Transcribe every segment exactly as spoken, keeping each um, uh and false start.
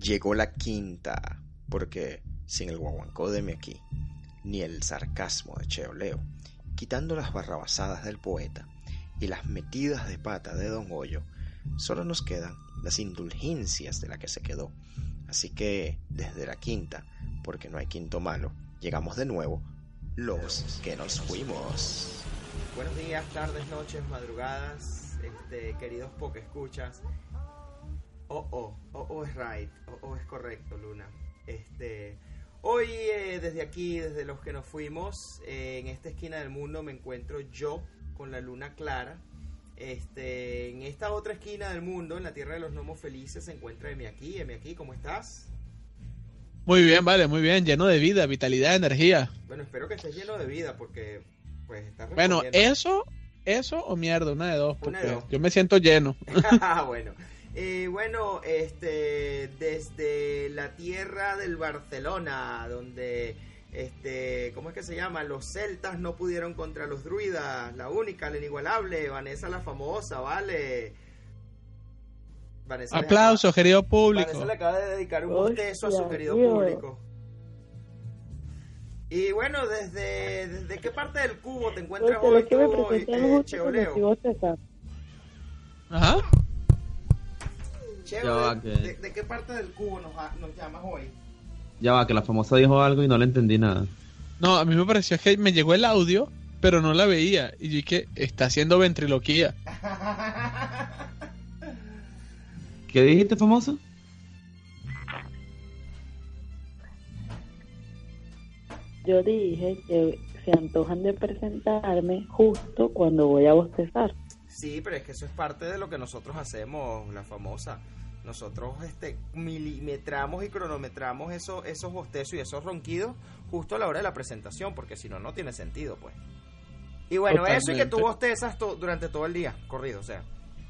Llegó la quinta, porque sin el guaguancó de Miaki, ni el sarcasmo de Cheo Leo, quitando las barrabasadas del poeta y las metidas de pata de Don Goyo, solo nos quedan las indulgencias de la que se quedó. Así que desde la quinta, porque no hay quinto malo, llegamos de nuevo los que nos fuimos. Buenos días, tardes, noches, madrugadas, este, queridos pokescuchas. Oh, oh, oh, oh es right, oh, oh es correcto, Luna. Este, hoy eh, desde aquí, desde los que nos fuimos, eh, en esta esquina del mundo me encuentro yo con la luna clara. Este, en esta otra esquina del mundo, en la tierra de los gnomos felices, se encuentra Emiaki. Emiaki, ¿cómo estás? Muy bien, vale, muy bien, lleno de vida, vitalidad, energía. Bueno, espero que estés lleno de vida porque pues estás Bueno, respondiendo. eso, eso o mierda, una de dos, porque Una de dos. yo me siento lleno. Bueno, eh, bueno, este, desde la tierra del Barcelona, donde, este, ¿cómo es que se llama? Los celtas no pudieron contra los druidas, la única, la inigualable, Vanessa la famosa, ¿vale? Vanessa le Aplausos, acaba- querido público. Vanessa le acaba de dedicar un Hostia, bostezo a su querido tío. público. Y bueno, desde, ¿desde qué parte del cubo te encuentras Porque hoy lo que me tú, presentaron eh, justo Cheo cuando Leo? estuvo César. Ajá. Cheo, Ya va, ¿de, que- de- de qué parte del cubo nos, ha- nos llamas hoy? Ya va, que la famosa dijo algo y no le entendí nada. No, a mí me pareció que me llegó el audio, pero no la veía. Y yo dije, está haciendo ventriloquía. ¿Qué dijiste, famoso? Yo dije que se antojan de presentarme justo cuando voy a bostezar. Sí, pero es que eso es parte de lo que nosotros hacemos, la famosa. Nosotros este milimetramos y cronometramos eso, esos bostezos y esos ronquidos justo a la hora de la presentación, porque si no, no tiene sentido, pues. Y bueno, eso y que tú Totalmente. bostezas to- durante todo el día, corrido, o sea.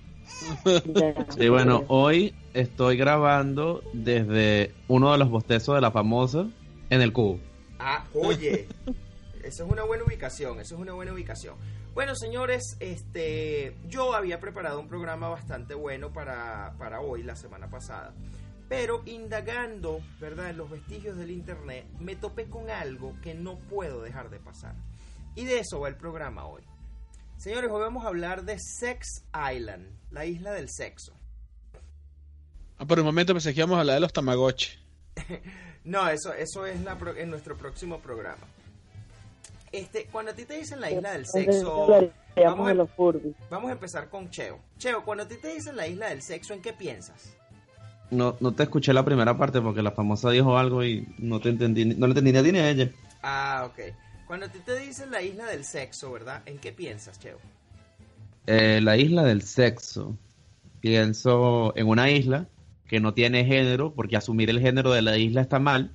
Ya. Sí, bueno, hoy estoy grabando desde uno de los bostezos de la famosa en el cubo. Ah, oye, eso es una buena ubicación, eso es una buena ubicación. Bueno, señores, este, yo había preparado un programa bastante bueno para, para hoy, la semana pasada. Pero indagando, ¿verdad?, en los vestigios del internet, me topé con algo que no puedo dejar de pasar. Y de eso va el programa hoy. Señores, hoy vamos a hablar de Sex Island, la isla del sexo. Ah, por un momento pensé que íbamos a hablar de los Tamagotchi. No, eso, eso es la pro- en nuestro próximo programa. Este, cuando a ti te dicen la isla del sexo, Hablaríamos vamos de a, los Furby. vamos a empezar con Cheo. Cheo, cuando a ti te dicen la isla del sexo, ¿en qué piensas? No, no te escuché la primera parte porque la famosa dijo algo y no te entendí, no le entendí ni a ti ni a ella. Ah, ok. Cuando a ti te dicen la isla del sexo, ¿verdad? ¿En qué piensas, Cheo? Eh, la isla del sexo. Pienso en una isla que no tiene género, porque asumir el género de la isla está mal.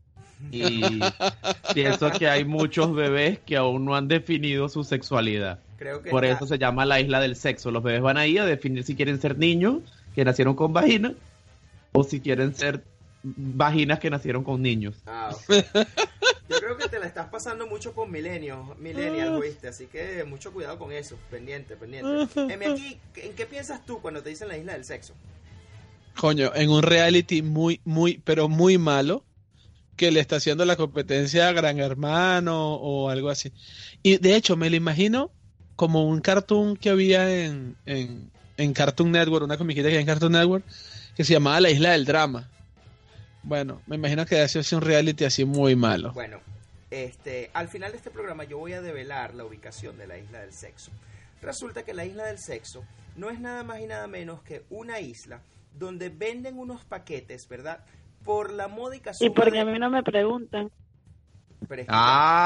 Y pienso que hay muchos bebés que aún no han definido su sexualidad. Creo que Por está- eso se llama la isla del sexo. Los bebés van ahí a definir si quieren ser niños que nacieron con vagina o si quieren ser vaginas que nacieron con niños. Ah, ok. Yo creo que te la estás pasando mucho con milenios, millennials, ¿viste? Así que mucho cuidado con eso, pendiente, pendiente. Emi, aquí, ¿en qué piensas tú cuando te dicen la isla del sexo? Coño, en un reality muy, muy, pero muy malo, que le está haciendo la competencia a Gran Hermano o algo así. Y de hecho, me lo imagino como un cartoon que había en, en, en Cartoon Network, una comiquita que había en Cartoon Network, que se llamaba La Isla del Drama. Bueno, me imagino que hace un reality así muy malo. Bueno, este, al final de este programa yo voy a develar la ubicación de la isla del sexo. Resulta que la isla del sexo no es nada más y nada menos que una isla donde venden unos paquetes, ¿verdad? Por la módica Y suma porque de... a mí no me preguntan. Pero es que,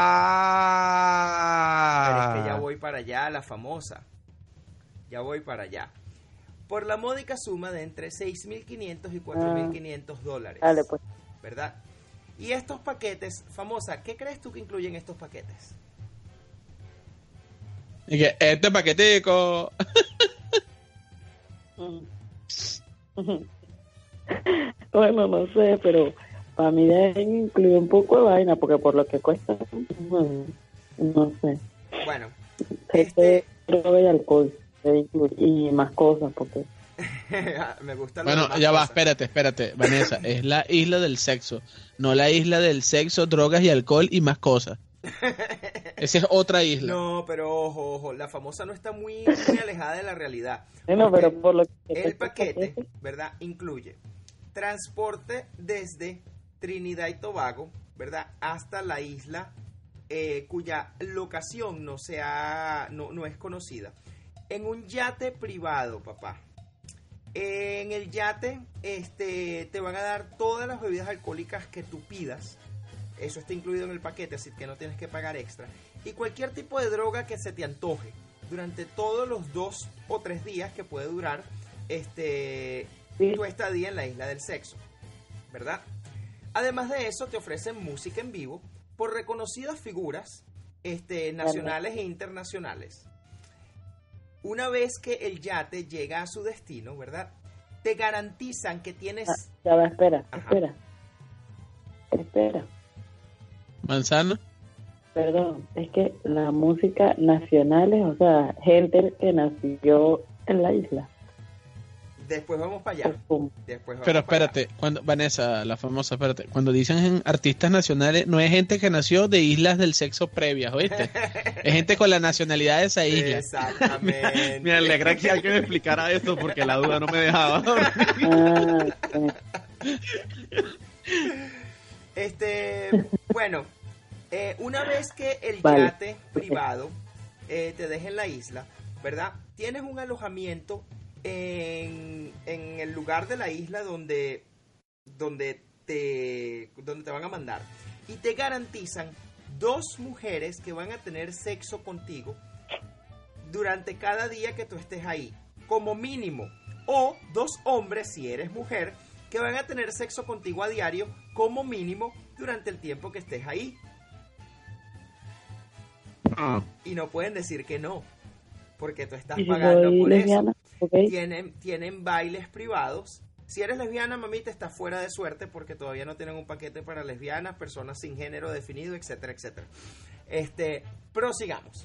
¡Ah! pero es que ya voy para allá, la famosa. Ya voy para allá. Por la módica suma de entre seis mil quinientos y cuatro mil quinientos dólares. Dale, pues. ¿Verdad? Y estos paquetes, famosa, ¿qué crees tú que incluyen estos paquetes? Y que este paquetico. Bueno, no sé, pero para mí debe incluir un poco de vaina, porque por lo que cuesta, mm, no sé. Bueno, Este, este, droga y alcohol debe incluir, y más cosas, porque Me gusta lo Bueno, demás ya va, cosas. espérate, espérate, Vanessa, es la isla del sexo, no la isla del sexo, drogas y alcohol y más cosas. Esa es otra isla. No, pero ojo, ojo, la famosa no está muy, muy alejada de la realidad. Bueno, Porque pero por lo que el paquete, ¿verdad? Incluye transporte desde Trinidad y Tobago, ¿verdad? Hasta la isla eh, cuya locación no sea, no, no es conocida. En un yate privado, papá. En el yate este, te van a dar todas las bebidas alcohólicas que tú pidas. Eso está incluido en el paquete, así que no tienes que pagar extra. Y cualquier tipo de droga que se te antoje durante todos los dos o tres días que puede durar este, Sí. tu estadía en la isla del sexo, ¿verdad? Además de eso, te ofrecen música en vivo por reconocidas figuras este, nacionales e internacionales. Una vez que el yate llega a su destino, ¿verdad? Te garantizan que tienes... Ah, ya va, espera, Ajá. espera. Espera, Manzana. perdón, es que la música nacional es, o sea, gente que nació en la isla. Después vamos para allá. Pues, pum. Después vamos Pero para allá. espérate, cuando Vanessa, la famosa, espérate, cuando dicen artistas nacionales, no es gente que nació de islas del sexo previas, ¿oíste? Es gente con la nacionalidad de esa isla. Exactamente. Me alegra que alguien me explicara esto porque la duda no me dejaba. Ah, eh, Este, bueno, eh, una vez que el Vale. yate privado eh, te deje en la isla, ¿verdad? Tienes un alojamiento en, en el lugar de la isla donde, donde, te, donde te van a mandar. Y te garantizan dos mujeres que van a tener sexo contigo durante cada día que tú estés ahí, como mínimo. O dos hombres, si eres mujer, que van a tener sexo contigo a diario, como mínimo, durante el tiempo que estés ahí. Ah, Y no pueden decir que no, porque tú estás y si pagando soy por lesbiana, eso. ¿ok? Tienen, tienen bailes privados. Si eres lesbiana, mamita, estás fuera de suerte porque todavía no tienen un paquete para lesbianas, personas sin género definido, etcétera, etcétera. Este, prosigamos.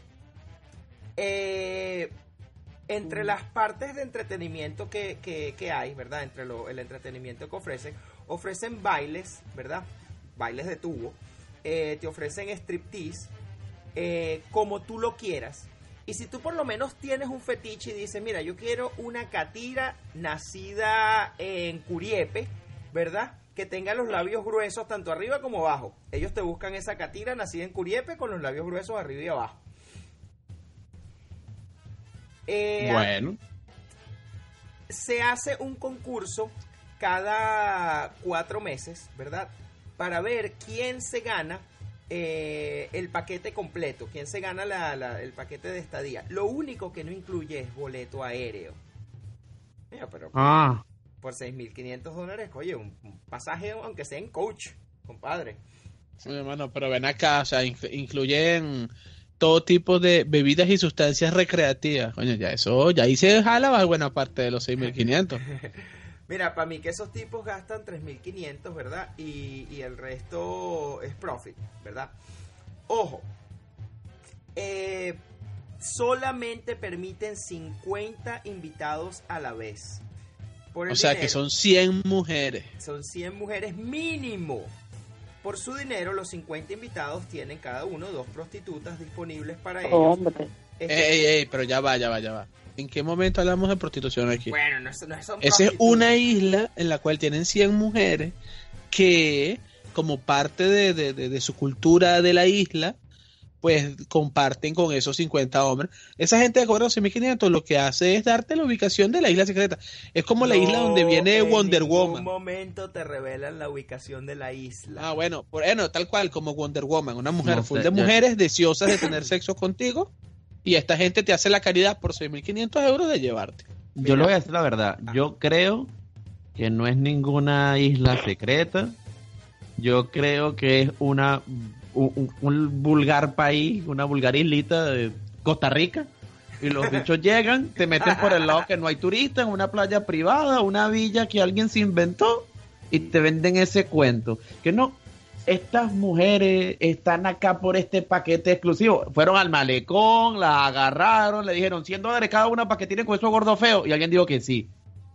Eh, entre las partes de entretenimiento que, que, que hay, ¿verdad? Entre lo, el entretenimiento que ofrecen, ofrecen bailes, ¿verdad? Bailes de tubo. Eh, te ofrecen striptease, eh, como tú lo quieras. Y si tú por lo menos tienes un fetiche y dices, mira, yo quiero una catira nacida en Curiepe, ¿verdad? Que tenga los labios gruesos tanto arriba como abajo. Ellos te buscan esa catira nacida en Curiepe con los labios gruesos arriba y abajo. Eh, bueno. Se hace un concurso cada cuatro meses, ¿verdad? Para ver quién se gana eh, el paquete completo, quién se gana la, la, el paquete de estadía. Lo único que no incluye es boleto aéreo. Mira, pero Ah, por seis mil quinientos dólares, oye, un, un pasaje aunque sea en coach, compadre. Oye, hermano, pero ven acá, o sea, inclu- incluyen todo tipo de bebidas y sustancias recreativas. Coño, ya eso, ya ahí se jala buena parte de los seis mil quinientos. Mira, para mí que esos tipos gastan tres mil quinientos, ¿verdad? Y, y el resto es profit, ¿verdad? Ojo, eh, solamente permiten cincuenta invitados a la vez. Por el O sea, dinero, que son cien mujeres. son cien mujeres mínimo. Por su dinero, los cincuenta invitados tienen cada uno dos prostitutas disponibles para ellos. Hombre, Este- Ey, ey, ey, pero ya va, ya va, ya va. ¿En qué momento hablamos de prostitución aquí? Bueno, no, es- no son Esa es prostitutas. una isla en la cual tienen cien mujeres que, como parte de, de- de- de su cultura de la isla, pues comparten con esos cincuenta hombres. Esa gente de cobra seis mil quinientos lo que hace es darte la ubicación de la isla secreta. Es como la isla donde viene No, Wonder En ningún Woman. momento te revelan la ubicación de la isla. Ah, bueno, bueno, tal cual como Wonder Woman, una mujer No full sé, de ya- mujeres deseosas de tener sexo contigo y esta gente te hace la caridad por seis mil quinientos euros de llevarte. yo le voy a decir la verdad. Yo creo que no es ninguna isla secreta. Yo creo que es una un, un- un vulgar país, una vulgar islita de Costa Rica. Y los bichos llegan, te meten por el lado que no hay turistas, en una playa privada, una villa que alguien se inventó y te venden ese cuento. Que no, estas mujeres están acá por este paquete exclusivo. Fueron al malecón, las agarraron, le dijeron cien dólares cada una para que tienen con eso gordo feo. Y alguien dijo que sí.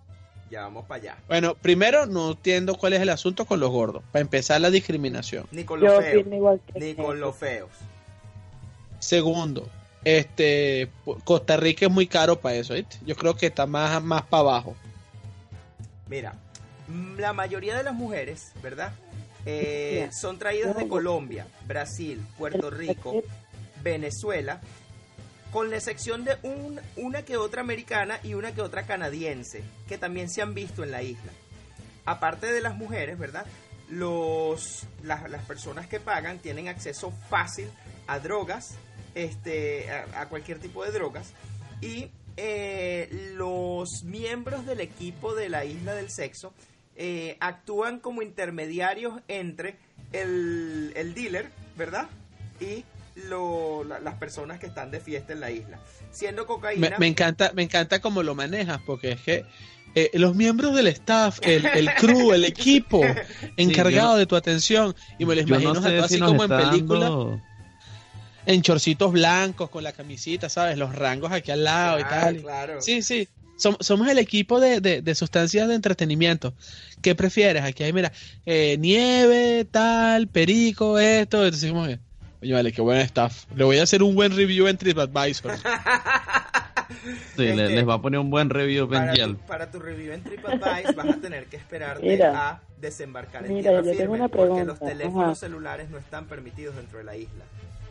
Ya vamos para allá. Bueno, primero no entiendo cuál es el asunto con los gordos. Para empezar, la discriminación. Ni con los Yo feos. opino igual que Ni con los feos. Segundo, este Costa Rica es muy caro para eso, ¿viste? Yo creo que está más, más para abajo. Mira, la mayoría de las mujeres, ¿verdad? Eh, son traídas de Colombia, Brasil, Puerto Rico, Venezuela, con la excepción de un, una que otra americana y una que otra canadiense, que también se han visto en la isla. Aparte de las mujeres, ¿verdad? Los, las, las personas que pagan tienen acceso fácil a drogas, este, a, a cualquier tipo de drogas, y eh, los miembros del equipo de la Isla del Sexo eh, actúan como intermediarios entre el, el dealer, ¿verdad? Y Lo, la, las personas que están de fiesta en la isla, siendo cocaína. Me, me encanta, me encanta cómo lo manejas, porque es que eh, los miembros del staff, el, el crew, el equipo encargado sí, no, de tu atención, y me lo imagino no sé así si como en película, dando... en chorcitos blancos con la camisita, ¿sabes? Los rangos aquí al lado, claro, y tal. Claro. Sí, sí. Som, somos el equipo de, de, de sustancias de entretenimiento. ¿Qué prefieres? Aquí hay, mira, eh, nieve, tal, perico, esto. Entonces, como que, oye, vale, qué buen staff. Le voy a hacer un buen review en TripAdvisor. Sí, este, les, les va a poner un buen review para Benjiel. tu, para tu review en TripAdvisor vas a tener que esperarte mira, a desembarcar en mira, tierra yo firme, tengo una porque pregunta. los teléfonos Ajá. celulares no están permitidos dentro de la isla.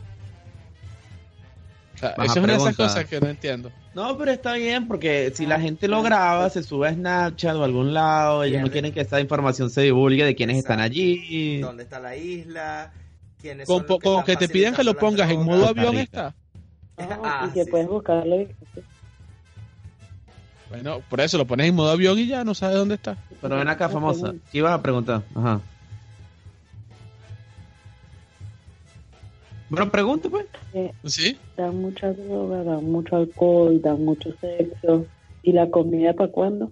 O sea, Baja eso es una de esas pregunta. cosas que no entiendo. No, pero está bien, porque si la gente lo graba, se sube a Snapchat o a algún lado, ellos no Pierde. quieren que esa información se divulgue de quiénes Exacto. están allí. ¿Dónde está la isla? ¿Quiénes Como, son los que como están que te piden que lo facilitando las pongas en drogas? modo Costa avión, Rica. está. No, Ah, y que sí, puedes sí. buscarlo. Bueno, por eso lo pones en modo avión y ya no sabes dónde está. Pero ven acá, famosa. ¿Qué ibas a preguntar? Ajá. Bueno, pregunta, pues. Eh, ¿Sí? dan mucha droga, dan mucho alcohol, dan mucho sexo. ¿Y la comida para cuándo?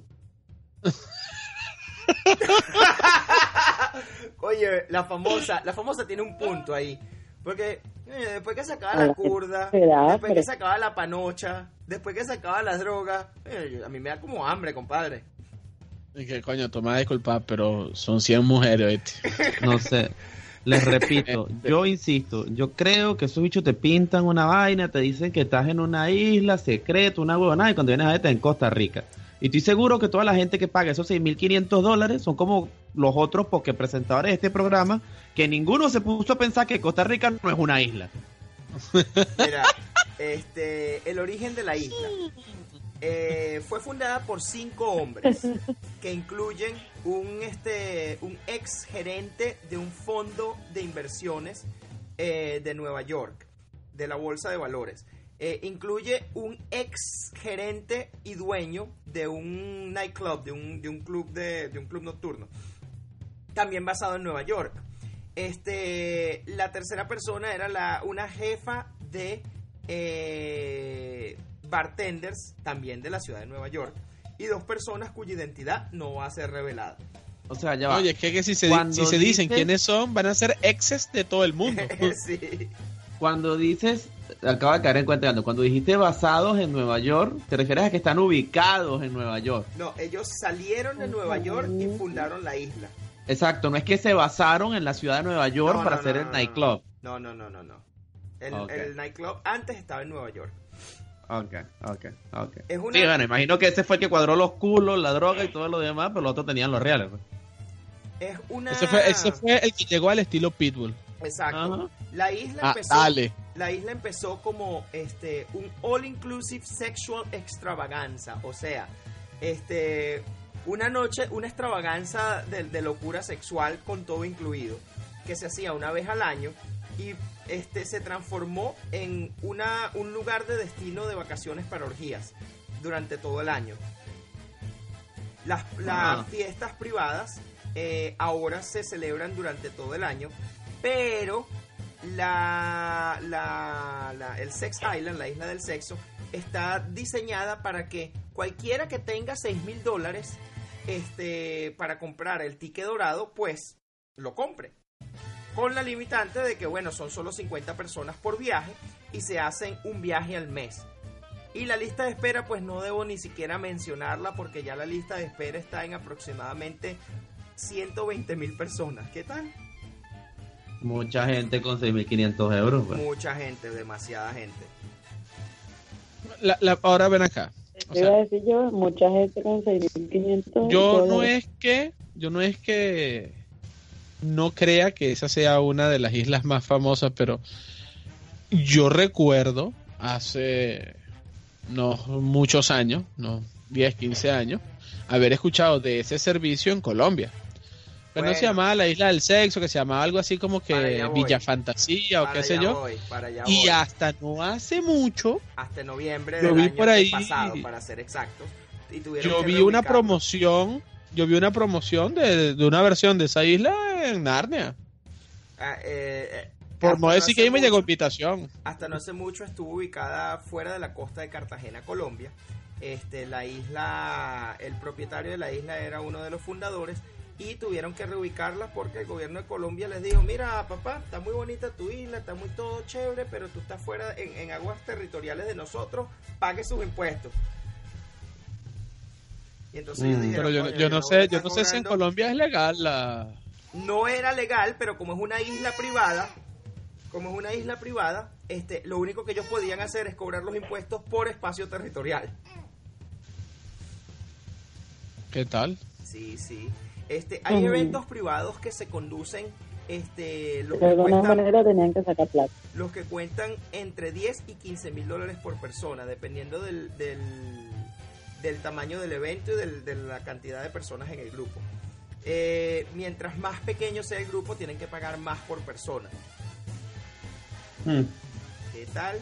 Oye, la famosa, la famosa tiene un punto ahí. Porque eh, después que se acaba A la la curda, gente le da después que hambre. se acaba la panocha, después que se acaba las drogas, eh, a mí me da como hambre, compadre. Y que coño, toma disculpa, pero son cien mujeres, ¿viste? No sé. Les repito, yo insisto, yo creo que esos bichos te pintan una vaina, te dicen que estás en una isla secreta, una huevonada, y cuando vienes a ver estás en Costa Rica. Y estoy seguro que toda la gente que paga esos seis mil quinientos dólares son como los otros porque presentadores de este programa, que ninguno se puso a pensar que Costa Rica no es una isla. Mira, este, el origen de la isla eh, fue fundada por cinco hombres que incluyen un este un ex gerente de un fondo de inversiones eh, de Nueva York, de la bolsa de valores. Eh, incluye un ex gerente y dueño de un nightclub, de un, de un club de, de un club nocturno, también basado en Nueva York. Este, la tercera persona era la, una jefa de eh, bartenders, también de la ciudad de Nueva York, y dos personas cuya identidad no va a ser revelada. O sea, ya va. Oye, es que, que si se, Cuando si se dicen dices- quiénes son, van a ser exes de todo el mundo. Sí. Cuando dices, acabo de caer en cuenta, Ando, cuando dijiste basados en Nueva York, te refieres a que están ubicados en Nueva York. No, ellos salieron de Nueva York y fundaron la isla. Exacto, no es que se basaron en la ciudad de Nueva York No, para no, hacer no, el no, nightclub. No, no, no, no, no. El, Ok. el nightclub antes estaba en Nueva York. Ok, ok, ok. Es una- Sí, bueno, imagino que ese fue el que cuadró los culos, la droga y todo lo demás, pero los otros tenían los reales. Pues. Es una... Ese fue, ese fue el que llegó al estilo Pitbull. Exacto. Ajá. La isla Ah, empezó... dale. La isla empezó como este un all-inclusive sexual extravaganza, o sea, este una noche, una extravaganza de, de locura sexual con todo incluido, que se hacía una vez al año y este se transformó en una un lugar de destino de vacaciones para orgías durante todo el año. Las, las Ah. fiestas privadas eh, ahora se celebran durante todo el año, pero la, la, la- el Sex Island, la isla del sexo, está diseñada para que cualquiera que tenga seis mil dólares este, para comprar el ticket dorado, pues lo compre. Con la limitante de que, bueno, son solo cincuenta personas por viaje y se hacen un viaje al mes. Y la lista de espera, pues no debo ni siquiera mencionarla porque ya la lista de espera está en aproximadamente ciento veinte mil personas. ¿Qué tal? Mucha gente con seis mil quinientos euros. Pues. Mucha gente, demasiada gente. La, la, ahora ven acá. O Te sea, iba a decir yo, mucha gente con seis mil quinientos yo no dólares. es que, yo no es que no crea que esa sea una de las islas más famosas, pero yo recuerdo hace no muchos años, no diez, quince años, haber escuchado de ese servicio en Colombia. Pero Bueno. no se llamaba la Isla del Sexo, que se llamaba algo así como Para que allá voy. Villa Fantasía o Para qué sé allá yo. voy, para allá Y voy. hasta no hace mucho Hasta noviembre Yo del vi año por ahí- pasado, para ser exactos. Y tuvieron yo que vi una reubicarlo. promoción, yo vi una promoción de, de una versión de esa isla en Narnia. Ah, eh, eh, Por hasta no decir hace que ahí me llegó mucho- invitación. Hasta no hace mucho estuvo ubicada fuera de la costa de Cartagena, Colombia. Este, la isla, el propietario de la isla era uno de los fundadores y tuvieron que reubicarla porque el gobierno de Colombia les dijo, mira papá, está muy bonita tu isla, está muy todo chévere, pero tú estás fuera en, en aguas territoriales de nosotros, pague sus impuestos. Y entonces ellos Mm. dijeron, Pero yo, "Coño, yo no voy a sé, yo estar no sé si en cobrando". Colombia es legal la... No era legal, pero como es una isla privada, como es una isla privada, este, lo único que ellos podían hacer es cobrar los impuestos por espacio territorial. ¿Qué tal? Sí, sí. Este, hay Ujú. eventos privados que se conducen, este, los De que, alguna cuentan, manera tenían que sacar plata. los que cuentan entre diez y quince mil dólares por persona, dependiendo del, del, del tamaño del evento y del- de la cantidad de personas en el grupo. Eh, mientras más pequeño sea el grupo, tienen que pagar más por persona. Hmm. ¿Qué tal?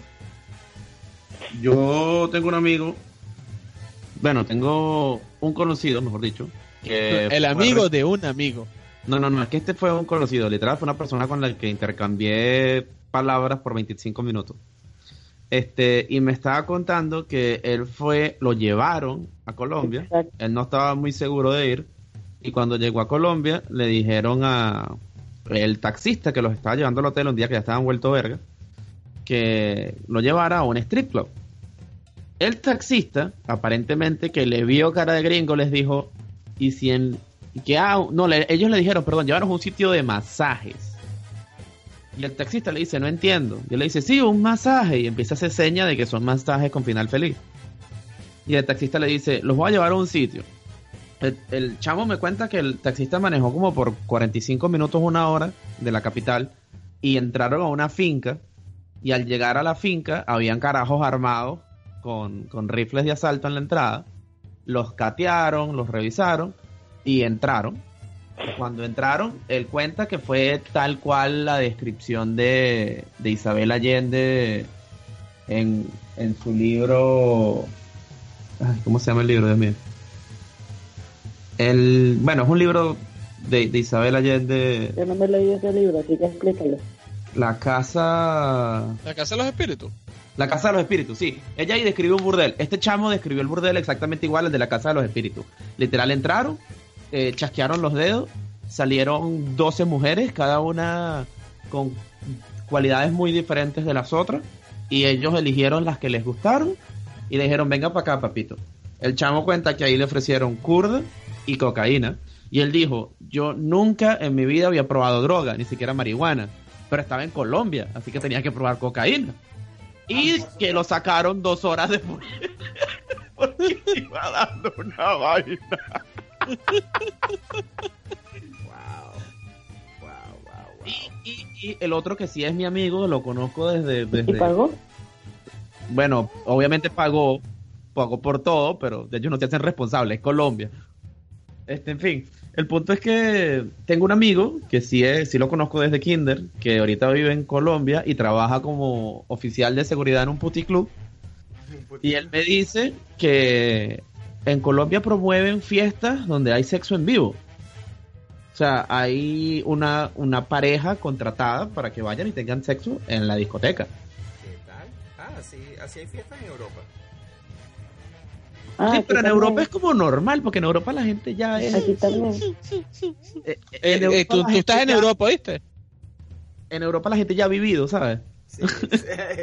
Yo tengo un amigo, bueno, tengo un conocido, mejor dicho, que El fue amigo re- de un amigo. No, no, no, es que este fue un conocido, literal, fue una persona con la que intercambié palabras por veinticinco minutos. Este, y me estaba contando que él fue, lo llevaron a Colombia, Exacto. él no estaba muy seguro de ir, y cuando llegó a Colombia le dijeron a el taxista que los estaba llevando al hotel un día que ya estaban vuelto verga, que lo llevara a un strip club. El taxista, aparentemente que le vio cara de gringo, les dijo, y si en y que ah, no, le- ellos le dijeron, perdón, llevaron a un sitio de masajes. Y el taxista le dice, no entiendo. Y él le dice, sí, un masaje. Y empieza a hacer seña de que son masajes con final feliz. Y el taxista le dice, los voy a llevar a un sitio. El, el chamo me cuenta que el taxista manejó como por cuarenta y cinco minutos, una hora de la capital. Y entraron a una finca. Y al llegar a la finca, habían carajos armados con, con rifles de asalto en la entrada. Los catearon, los revisaron y entraron. Cuando entraron, él cuenta que fue tal cual la descripción de, de Isabel Allende en, en su libro. Ay, ¿cómo se llama el libro, Dios mío? El, bueno, es un libro de, de Isabel Allende, Yo no me leí ese libro, así que explícalo. La Casa. La Casa de los Espíritus. La Casa de los Espíritus, sí. Ella ahí describió un burdel. Este chamo describió el burdel exactamente igual al de la Casa de los Espíritus. Literal, entraron, eh, chasquearon los dedos, salieron doce mujeres, cada una con cualidades muy diferentes de las otras, y ellos eligieron las que les gustaron y le dijeron, venga para acá, papito. El chamo cuenta que ahí le ofrecieron curda y cocaína, y él dijo, yo nunca en mi vida había probado droga, ni siquiera marihuana, pero estaba en Colombia, así que tenía que probar cocaína. Y que lo sacaron dos horas después porque iba dando una vaina. Wow. Wow, wow, wow. Y, y, y el otro que sí es mi amigo, lo conozco desde, desde... ¿Y pagó? Bueno, obviamente pagó, pagó por todo, pero de ellos no se hacen responsables, es Colombia. Este, en fin, el punto es que tengo un amigo que sí, es, sí lo conozco desde kinder, que ahorita vive en Colombia y trabaja como oficial de seguridad en un puticlub. Y él me dice que en Colombia promueven fiestas donde hay sexo en vivo. O sea, hay una, una pareja contratada para que vayan y tengan sexo en la discoteca. ¿Qué tal? Ah, sí, así hay fiestas en Europa. Ah, Sí, aquí pero en también. Europa es como normal, porque en Europa la gente ya es... Aquí también. eh, Eh, en eh, Europa tú, la tú gente estás en ya- Europa, ¿viste? En Europa la gente ya ha vivido, ¿sabes? Sí, sí.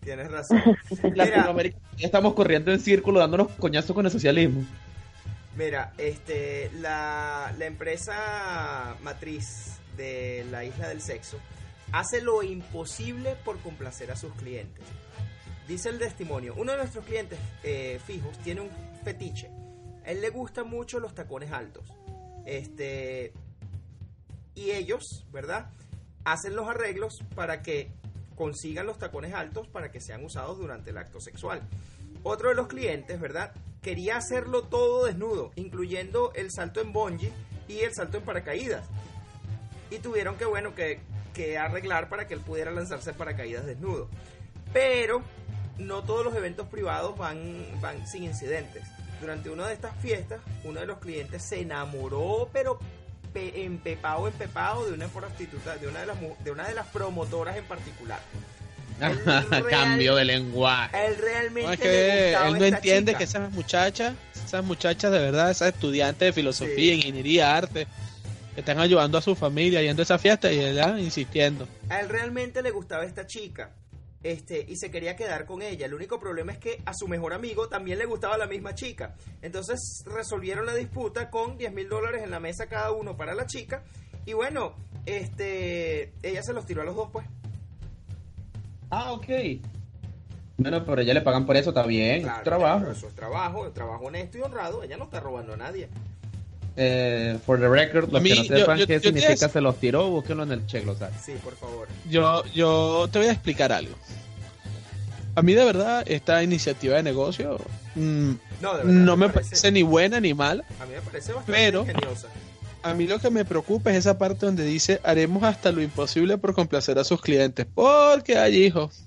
Tienes razón. Mira, Latinoamérica ya estamos corriendo en círculo dándonos coñazos con el socialismo. mira, este, la, la empresa matriz de la Isla del Sexo hace lo imposible por complacer a sus clientes. Dice el testimonio, uno de nuestros clientes eh, fijos tiene un fetiche. A él le gustan mucho los tacones altos. Este, y ellos, ¿verdad?, hacen los arreglos para que consigan los tacones altos para que sean usados durante el acto sexual. Otro de los clientes, ¿verdad?, quería hacerlo todo desnudo, incluyendo el salto en bungee y el salto en paracaídas. Y tuvieron que, bueno, que, que arreglar para que él pudiera lanzarse en paracaídas desnudo. Pero no todos los eventos privados van, van sin incidentes. Durante una de estas fiestas, uno de los clientes se enamoró, pero pe- empepado, empepado de una prostituta, de una de las, mu- de una de las promotoras en particular. Él real- Cambio de lenguaje. A él realmente No, es le que gustaba él no esta entiende chica. que esas muchachas, esas muchachas de verdad, esas estudiantes de filosofía, Sí. ingeniería, arte, que están ayudando a su familia yendo a esa fiesta y él ah, insistiendo. A él realmente le gustaba esta chica, este, y se quería quedar con ella. El único problema es que a su mejor amigo también le gustaba la misma chica. Entonces resolvieron la disputa con diez mil dólares en la mesa cada uno para la chica. Y bueno, este, ella se los tiró a los dos, pues. Ah, ok. Bueno, pero ya le pagan por eso, está bien. Claro, es trabajo. pero eso es trabajo, trabajo honesto y honrado. Ella no está robando a nadie. Eh, for the record, los A mí, que no yo- sepan yo- qué yo te significa des- se los tiró, búsquenlo en el check, lo saben. Sí, por favor. Yo, yo te voy a explicar algo. A mí de verdad esta iniciativa de negocio mm, No, de verdad, no me parece ni buena ni mala. A mí me parece bastante Pero- ingeniosa. A mí lo que me preocupa es esa parte donde dice haremos hasta lo imposible por complacer a sus clientes. Porque hay hijos.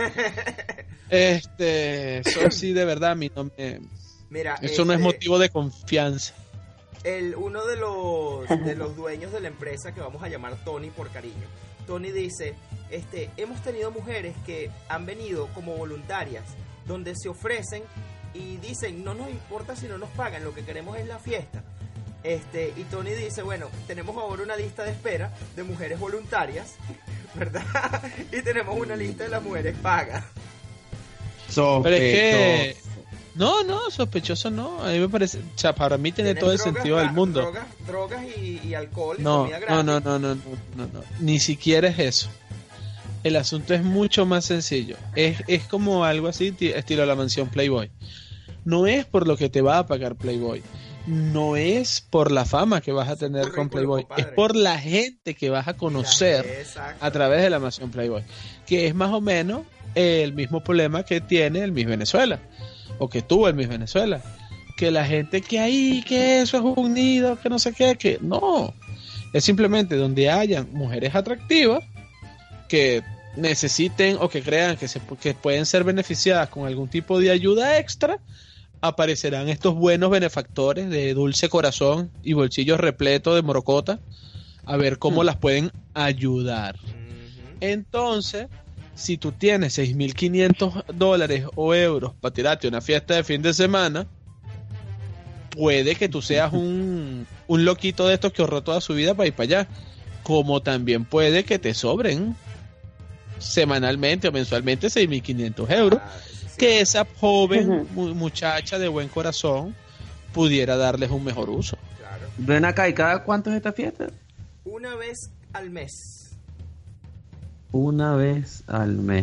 Este, eso sí de verdad a mí no me... Mira, Eso no es este, motivo de confianza. el, uno de los, de los dueños de la empresa, que vamos a llamar Tony por cariño, Tony dice, este, hemos tenido mujeres que han venido como voluntarias, donde se ofrecen y dicen, no nos importa si no nos pagan, lo que queremos es la fiesta. Este, y Tony dice, bueno, tenemos ahora una lista de espera de mujeres voluntarias, ¿verdad? Y tenemos una lista de las mujeres pagas. Pero es que... No, no, sospechoso no. A mí me parece... O sea, para mí tiene Tienen todo el drogas, sentido del dra- mundo. Drogas, drogas y, y alcohol y No, comida no, gratis. no, no, no, no, no, no. Ni siquiera es eso. El asunto es mucho más sencillo. Es, es como algo así, ti- estilo la mansión Playboy. No es por lo que te va a pagar Playboy. No es por la fama que vas a tener con Currículum, Playboy. compadre. Es por la gente que vas a conocer Exacto. a través de la mansión Playboy. Que es más o menos el mismo problema que tiene el Miss Venezuela. O que tuvo el Miss Venezuela. Que la gente que ahí, que eso es un nido, que no sé qué, que no. Es simplemente donde hayan mujeres atractivas que necesiten o que crean que, se, que pueden ser beneficiadas con algún tipo de ayuda extra, aparecerán estos buenos benefactores de dulce corazón y bolsillos repletos de morocota a ver cómo Hmm. las pueden ayudar. Ujú. Entonces, si tú tienes seis mil quinientos dólares o euros para tirarte una fiesta de fin de semana, puede que tú seas un, un loquito de estos que ahorró toda su vida para ir para allá. Como también puede que te sobren semanalmente o mensualmente seis mil quinientos euros, Ah, eso sí. que esa joven Ujú. mu- muchacha de buen corazón pudiera darles un mejor uso. Claro. Ven acá, ¿y cada cuánto es esta fiesta? Una vez al mes. Una vez al mes.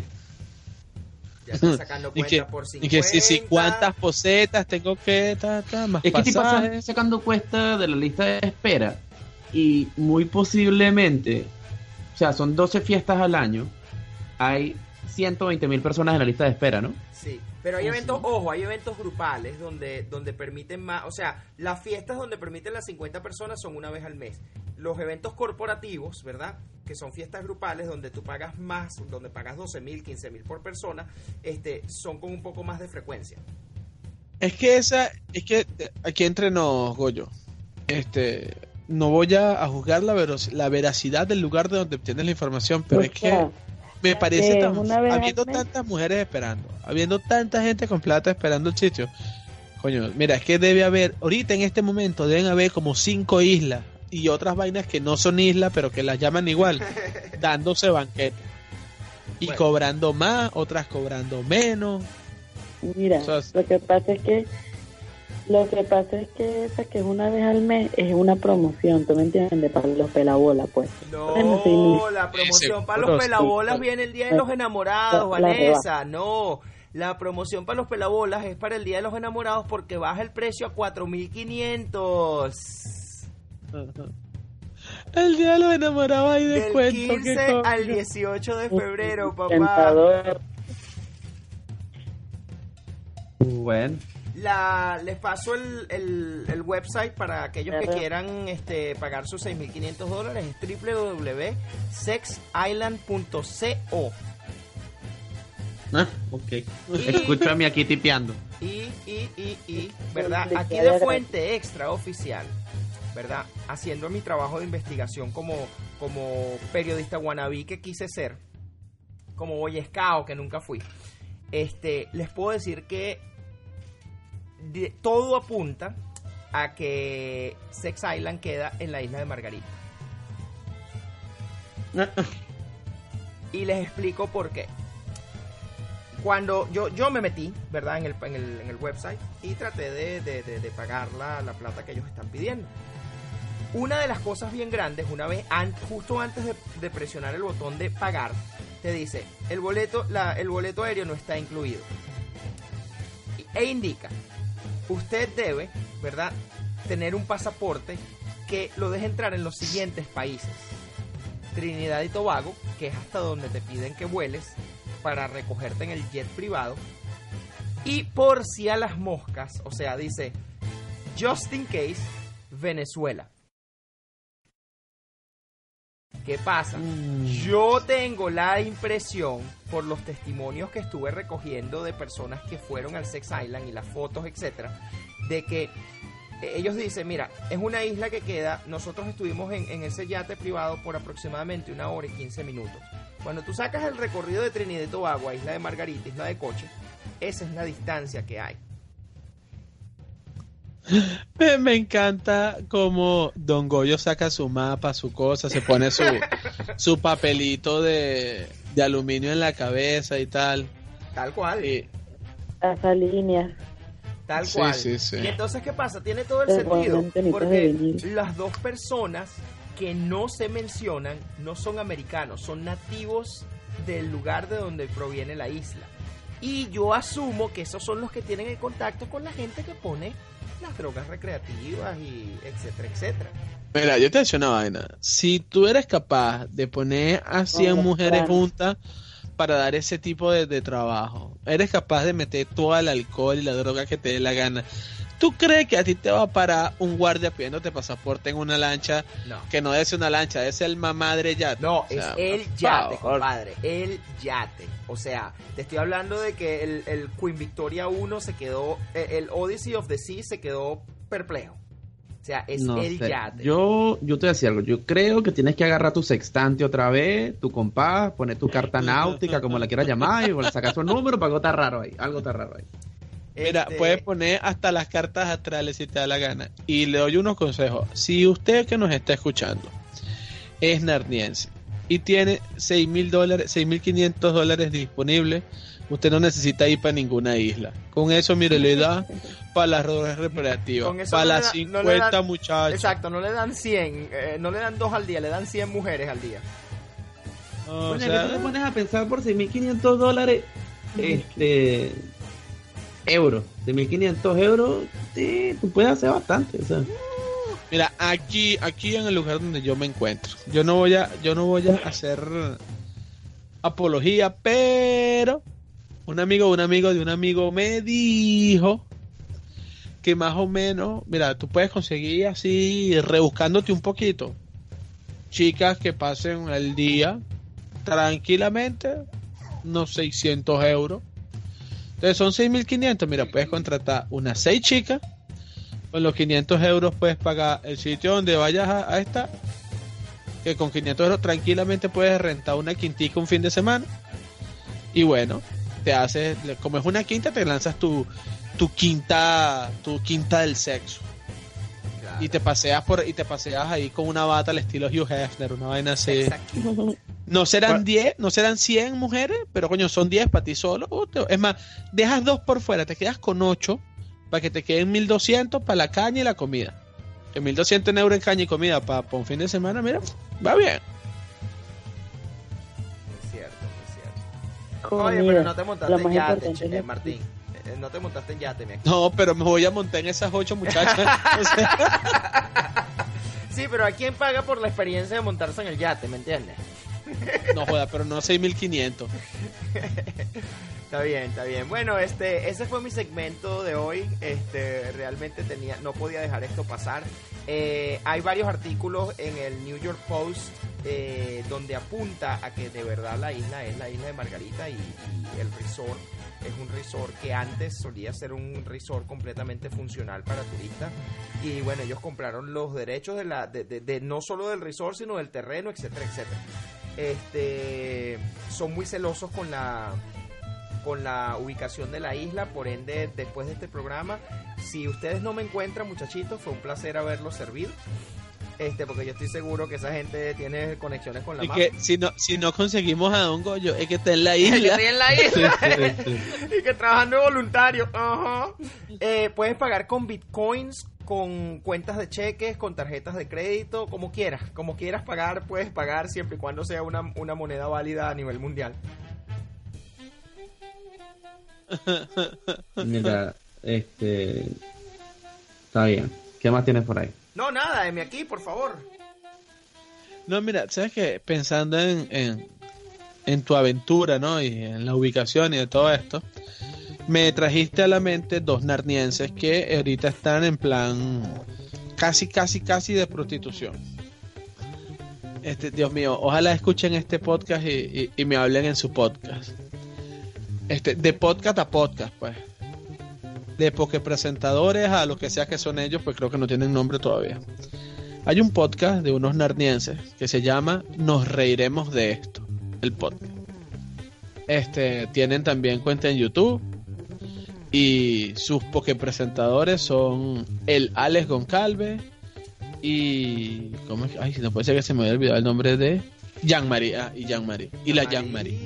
Ya están sacando Y cuenta que, por y cincuenta. que si, si cuántas posetas tengo que ta, ta, más Es que tipo pasajes. estás sacando cuesta de la lista de espera y muy posiblemente, o sea, son doce fiestas al año, hay ciento veinte mil personas en la lista de espera, ¿no? Sí, pero hay Sí, eventos, sí. ojo, hay eventos grupales donde, donde permiten más, o sea, las fiestas donde permiten las cincuenta personas son una vez al mes. Los eventos corporativos, ¿verdad? Que son fiestas grupales donde tú pagas más, donde pagas doce mil, quince mil por persona, este, son con un poco más de frecuencia. Es que esa, es que eh, aquí entre nos, Goyo, este, no voy a, a juzgar la, veros- la veracidad del lugar de donde obtienes la información, pero O es que sea, me parece eh, tan, una vez al habiendo mes. tantas mujeres esperando, habiendo tanta gente con plata esperando el sitio, coño, mira, es que debe haber, ahorita en este momento deben haber como cinco islas y otras vainas que no son islas, pero que las llaman igual, dándose banquetes. Y Bueno. cobrando más, otras cobrando menos. Mira, O sea, lo que pasa es que lo que pasa es que esa que es una vez al mes es una promoción, ¿tú me entiendes? Para los pelabolas, pues. Bueno, sí, No, la promoción Ese para los puro pelabolas súper. viene el día de los enamorados, La- la Vanessa. No, la promoción para los pelabolas es para el día de los enamorados porque baja el precio a cuatro mil quinientos. El día de los enamorados hay Del descuento. quince qué al coño. dieciocho de febrero, papá. Tentador. Bueno, La, les paso el, el, el website para aquellos que Ajá. quieran este, pagar sus seis mil quinientos dólares. Es w w w punto sex island punto co. ah, ok. Escucho a mi aquí tipeando. Y, y, y, y, ¿verdad? Le Aquí queda de fuente extra oficial, ¿verdad? Haciendo mi trabajo de investigación como, como periodista wannabe que quise ser, como boy scout que nunca fui. Este, les puedo decir que de- todo apunta a que Sex Island queda en la isla de Margarita. Y les explico por qué. Cuando yo, yo me metí, ¿verdad? En el, en el, en el website y traté de, de, de, de pagar la, la plata que ellos están pidiendo. Una de las cosas bien grandes, una vez an- justo antes de, de presionar el botón de pagar, te dice, el boleto, la, el boleto aéreo no está incluido. E indica, usted debe, ¿verdad?, tener un pasaporte que lo deje entrar en los siguientes países. Trinidad y Tobago, que es hasta donde te piden que vueles para recogerte en el jet privado. Y por si a las moscas, o sea, dice, just in case, Venezuela. ¿Qué pasa? Yo tengo la impresión, por los testimonios que estuve recogiendo de personas que fueron al Sex Island y las fotos, etcétera, de que ellos dicen, mira, es una isla que queda, nosotros estuvimos en, en ese yate privado por aproximadamente una hora y quince minutos. Cuando tú sacas el recorrido de Trinidad y Tobago a Isla de Margarita, Isla de Coche, esa es la distancia que hay. Me, me encanta como Don Goyo saca su mapa, su cosa, se pone su, su papelito de, de aluminio en la cabeza y tal. Tal cual. Y, Esa línea. Tal Sí, cual. sí, sí. Y entonces, ¿qué pasa? Tiene todo el Pero sentido. igualmente necesitas Porque de vinil. las dos personas que no se mencionan no son americanos, son nativos del lugar de donde proviene la isla. Y yo asumo que esos son los que tienen el contacto con la gente que pone las drogas recreativas y etcétera, etcétera. mira, yo te decía una vaina. Si tú eres capaz de poner a cien Vamos, mujeres claro. juntas para dar ese tipo de, de trabajo, eres capaz de meter todo el alcohol y la droga que te dé la gana, ¿tú crees que a ti te va a parar un guardia pidiéndote pasaporte en una lancha No. que no es una lancha, es el mamadre yate? No, O sea, es el por yate, favor. compadre. El yate. O sea, te estoy hablando de que el, el Queen Victoria uno se quedó, eh, el Odyssey of the Sea se quedó perplejo. O sea, es No el sé. yate. Yo, yo te voy a decir algo. Yo creo que tienes que agarrar tu sextante otra vez, tu compás, poner tu carta náutica, como la quieras llamar, y sacar su número, para algo está raro ahí. Algo está raro ahí. Mira, Este, puedes poner hasta las cartas astrales si te da la gana. Y le doy unos consejos. Si usted que nos está escuchando es narniense y tiene seis mil dólares, seis mil quinientos dólares disponibles, usted no necesita ir para ninguna isla. Con eso, mire, le da para las drogas recreativas, Con eso para no le las da- no cincuenta le dan- muchachos. Exacto, no le dan cien, eh, no le dan dos al día, le dan cien mujeres al día. O Bueno, sea, que tú te pones a pensar por seis mil quinientos dólares, este, euros, seis mil quinientos euros, sí, tú puedes hacer bastante, o sea. mira, aquí, aquí en el lugar donde yo me encuentro, yo no voy a, yo no voy a hacer apología, pero un amigo, un amigo de un amigo me dijo que más o menos, mira, tú puedes conseguir así, rebuscándote un poquito, chicas que pasen el día tranquilamente, unos seiscientos euros. Entonces son seis mil quinientos, mira, puedes contratar unas seis chicas, con los quinientos euros puedes pagar el sitio donde vayas a, a estar, que con quinientos euros tranquilamente puedes rentar una quintica un fin de semana, y bueno, te haces, como es una quinta, te lanzas tu, tu quinta, tu quinta del sexo. Y te paseas por y te paseas ahí con una bata al estilo Hugh Hefner, una vaina así. Exacto. No serán diez, no serán cien mujeres, pero coño, son diez para ti solo. Es más, dejas dos por fuera, te quedas con ocho para que te queden mil doscientos para la caña y la comida. Que mil doscientos euros en caña y comida para pa un fin de semana, mira, va bien. Es cierto, es cierto. Comida. Oye, pero no te montaste Lo en más yate, importante che, es la- Martín. Eh, No te montaste en yate, mi aquí. No, pero me voy a montar en esas ocho muchachas. O sea, Sí, pero ¿a quién paga por la experiencia de montarse en el yate, me entiendes? no joda, pero no seis mil quinientos. Está bien, está bien. Bueno, este, ese fue mi segmento de hoy. Este, realmente tenía, no podía dejar esto pasar. Eh, hay varios artículos en el New York Post eh, donde apunta a que de verdad la isla es la isla de Margarita y, y el resort es un resort que antes solía ser un resort completamente funcional para turistas. Y bueno, ellos compraron los derechos de la, de, de, de no solo del resort, sino del terreno, etcétera, etcétera. Este, son muy celosos con la con la ubicación de la isla, por ende, después de este programa, si ustedes no me encuentran, muchachitos, fue un placer haberlos servido. Este, porque yo estoy seguro que esa gente tiene conexiones con la Y mafia. que si no, si no conseguimos a Don Goyo, es que está en la Que isla. estoy en la isla Sí, sí, sí. y que trabajando de voluntario. Ajá. Eh, puedes pagar con bitcoins, con cuentas de cheques, con tarjetas de crédito, como quieras. Como quieras pagar, puedes pagar siempre y cuando sea una, una moneda válida a nivel mundial. Mira, este... Está bien. ¿Qué más tienes por ahí? No, nada, M aquí, por favor. No, mira, sabes que pensando en, en, en tu aventura, ¿no? Y en la ubicación y de todo esto, me trajiste a la mente dos narnienses que ahorita están en plan casi, casi, casi de prostitución. Este, Dios mío, ojalá escuchen este podcast y, y, y me hablen en su podcast. Este, de podcast a podcast, pues. De presentadores a lo que sea que son ellos, pues creo que no tienen nombre todavía. Hay un podcast de unos narnienses que se llama Nos Reiremos de Esto, el podcast. Este, tienen también cuenta en YouTube y sus presentadores son el Alex Goncalves y ¿cómo es? Ay, no puede ser que se me haya olvidado el nombre de Jean-Marie, ah, y Jean-Marie y la Jean-Marie.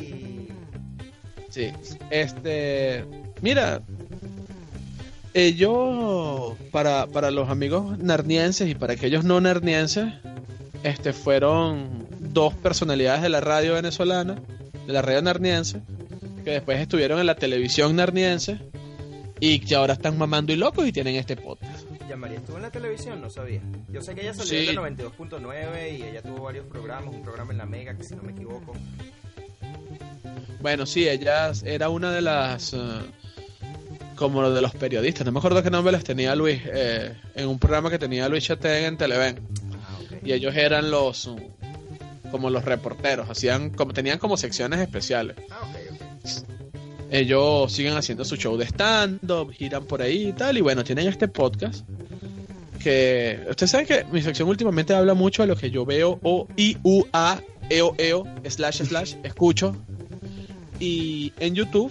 Sí, este, mira, eh, yo para, para los amigos narnienses y para aquellos no narnienses, este, fueron dos personalidades de la radio venezolana, de la radio narniense, que después estuvieron en la televisión narniense y que ahora están mamando y locos y tienen este podcast. Ya María estuvo en la televisión, no sabía. Yo sé que ella salió Sí. en el noventa y dos punto nueve y ella tuvo varios programas, un programa en la Mega, que si no me equivoco. Bueno, sí, ella era una de las... Uh, como lo de los periodistas, no me acuerdo qué nombre les tenía Luis, eh, en un programa que tenía Luis Chatén en Televen. Ah, ok. Y ellos eran los... Uh, como los reporteros, hacían como tenían como secciones especiales. Ah, ok, ok. Ellos siguen haciendo su show de stand-up, giran por ahí y tal, y bueno, tienen este podcast que... Ustedes saben que mi sección últimamente habla mucho de lo que yo veo o I U A eo eo slash slash escucho y en YouTube.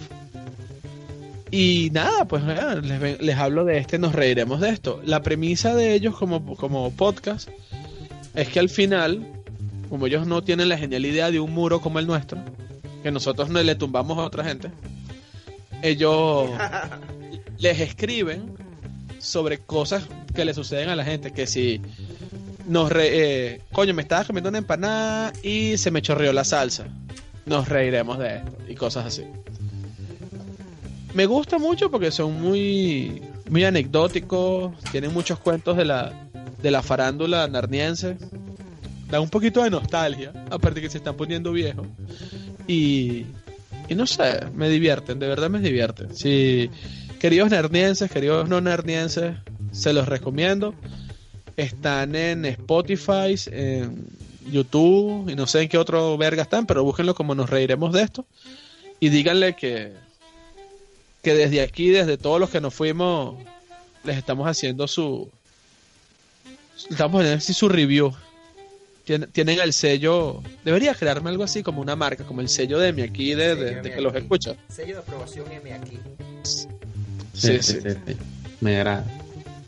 Y nada, pues eh, les, les hablo de este, nos reiremos de esto. La premisa de ellos como, como podcast es que al final, como ellos no tienen la genial idea de un muro como el nuestro, que nosotros no le tumbamos a otra gente, ellos les escriben sobre cosas que le suceden a la gente, que si nos re, eh, coño, me estaba comiendo una empanada y se me chorreó la salsa, nos reiremos de esto y cosas así. Me gusta mucho porque son muy muy anecdóticos, tienen muchos cuentos de la de la farándula narniense, da un poquito de nostalgia, aparte que se están poniendo viejos y y no sé, me divierten, de verdad me divierten. Si queridos narnienses, queridos no narnienses, se los recomiendo. Están en Spotify, en YouTube y no sé en qué otro verga están, pero búsquenlo como Nos Reiremos de Esto y díganle que que desde aquí, desde todos los que nos fuimos, les estamos haciendo su estamos haciendo así su review. Tien, tienen el sello, debería crearme algo así como una marca, como el sello de mi aquí, de, de, de que los escucha. Sello de aprobación M aquí. Sí, Sí, sí. sí, sí, sí. Me agrada.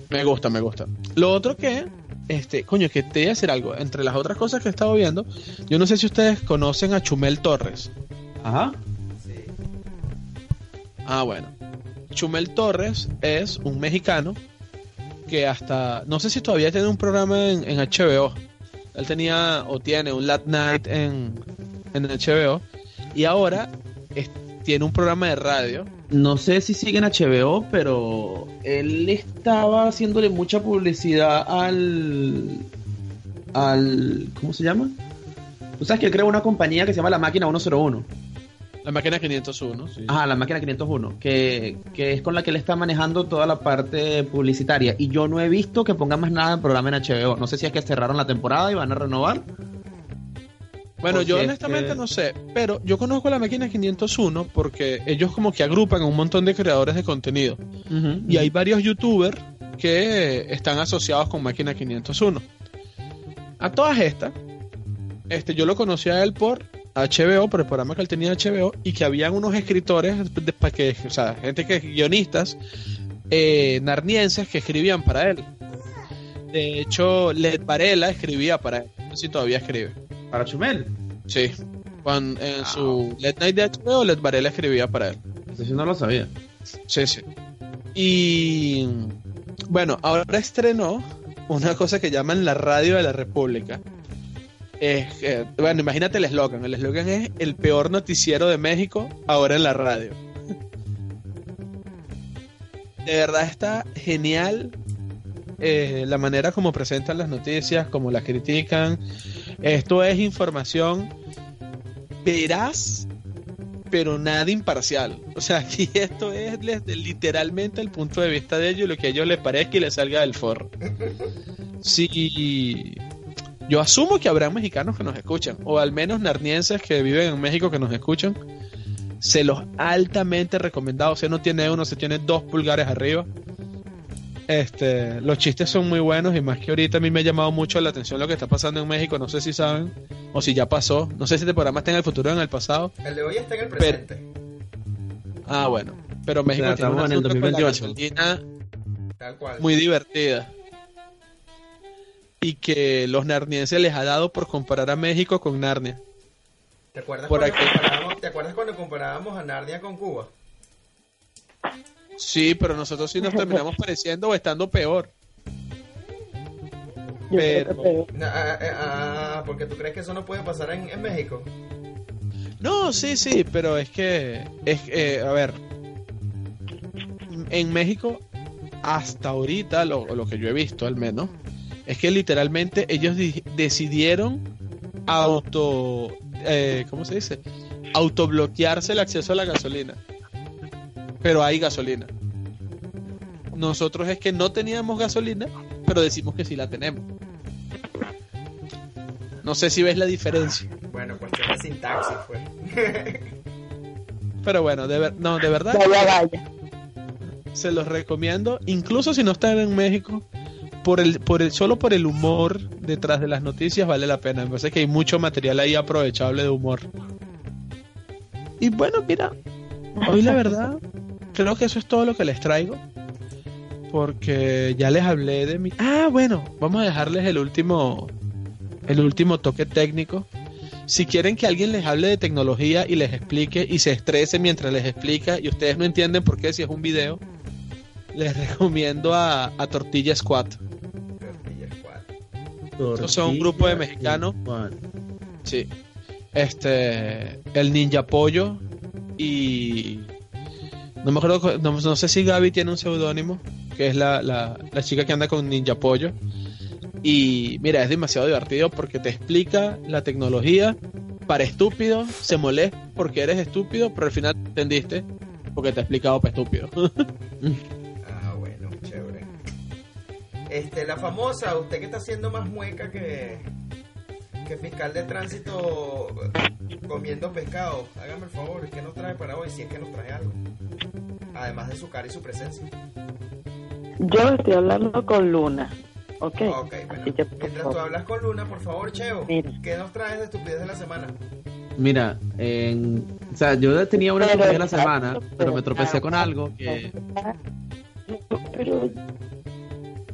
Me gusta, me gusta. Lo otro que, este, coño, que te voy a decir algo. Entre las otras cosas que he estado viendo, yo no sé si ustedes conocen a Chumel Torres. Ajá. Sí. Ah, bueno. Chumel Torres es un mexicano que hasta, no sé si todavía tiene un programa en, en H B O. Él tenía o tiene un late night en, en H B O y ahora es, tiene un programa de radio. No sé si sigue en H B O, pero él estaba haciéndole mucha publicidad al... al ¿cómo se llama? Tú sabes que él creó una compañía que se llama La Máquina ciento uno. La Máquina quinientos uno, sí. Ajá, La Máquina quinientos uno, que, que es con la que él está manejando toda la parte publicitaria. Y yo no he visto que ponga más nada en programa en H B O. No sé si es que cerraron la temporada y van a renovar. Bueno, yo honestamente que... no sé, pero yo conozco a La Máquina quinientos uno porque ellos como que agrupan a un montón de creadores de contenido. Uh-huh. Y hay varios youtubers que están asociados con Máquina quinientos uno. A todas estas, este, yo lo conocí a él por H B O, por el programa que él tenía H B O, y que habían unos escritores, de, que, o sea, gente que guionistas eh, narnienses que escribían para él. De hecho, Led Varela escribía para él. No sé si todavía escribe. ¿Para Chumel? Sí. Cuando, en Ah. su Late Night de H B O, Led Varela escribía para él. Eso sí no lo sabía. Sí, sí. Y bueno, ahora estrenó una cosa que llaman la Radio de la República. Es, eh, bueno, imagínate el eslogan. El eslogan es el peor noticiero de México ahora en la radio. De verdad está genial eh, la manera como presentan las noticias, como las critican. Esto es información veraz, pero nada imparcial. O sea, aquí esto es desde literalmente el punto de vista de ellos, lo que a ellos les parezca y les salga del forro. Sí, yo asumo que habrá mexicanos que nos escuchan, o al menos narnienses que viven en México que nos escuchan. Se los altamente recomendado. Si no tiene uno, se tiene dos pulgares arriba. Este, los chistes son muy buenos y más que ahorita a mí me ha llamado mucho la atención lo que está pasando en México. No sé si saben o si ya pasó. No sé si este programa está en el futuro o en el pasado. El de hoy está en el presente. Pero, ah, bueno. Pero México O sea, tiene una estamos en el ruta con la dos mil gasolina Tal cual. muy divertida. Y que los narnienses les ha dado por comparar a México con Narnia. ¿Te acuerdas, Por cuando aquí. comparábamos, ¿Te acuerdas cuando comparábamos a Narnia con Cuba? Sí, pero nosotros sí nos terminamos pareciendo o estando peor. Yo creo Pero- que peor. Ah, ah, ah, porque tú crees que eso no puede pasar en, en México. No, sí, sí, pero es que, es eh, a ver, en México, hasta ahorita, lo, lo que yo he visto al menos, es que literalmente ellos di- decidieron auto, eh, ¿cómo se dice? Autobloquearse el acceso a la gasolina. Pero hay gasolina. Nosotros es que no teníamos gasolina, pero decimos que sí la tenemos. No sé si ves la diferencia. Bueno, cuestión de sintaxis, pues. Pero bueno, de ver, no, de verdad. Vaya, vaya. Se los recomiendo, incluso si no están en México, por el, por el, solo por el humor detrás de las noticias vale la pena. Me parece que hay mucho material ahí aprovechable de humor. Y bueno, mira, hoy la verdad, creo que eso es todo lo que les traigo. Porque ya les hablé de mi. Ah, bueno, vamos a dejarles el último, el último toque técnico. Si quieren que alguien les hable de tecnología y les explique y se estrese mientras les explica y ustedes no entienden por qué si es un video, les recomiendo a, a Tortilla Squad. Tortilla Squad. Estos son un grupo de mexicanos. Sí. Este, el Ninja Pollo y no me acuerdo, no, no sé si Gaby tiene un seudónimo, que es la, la, la chica que anda con Ninja Pollo. Y mira, es demasiado divertido porque te explica la tecnología para estúpidos, se molesta porque eres estúpido, pero al final entendiste porque te ha explicado para estúpido. Ah, bueno, chévere. Este, la famosa, usted que está haciendo más mueca que, que fiscal de tránsito comiendo pescado. Hágame el favor, ¿qué nos trae para hoy? Si es que nos trae algo. Además de su cara y su presencia. Yo estoy hablando con Luna. Ok. Ok, bueno. Así que, por Mientras tú favor. hablas con Luna, por favor, Cheo, Mira. ¿qué nos traes de estupidez de la semana? Mira, en, o sea, yo tenía una Pero- estupidez la semana, pero me tropecé con algo que... Pero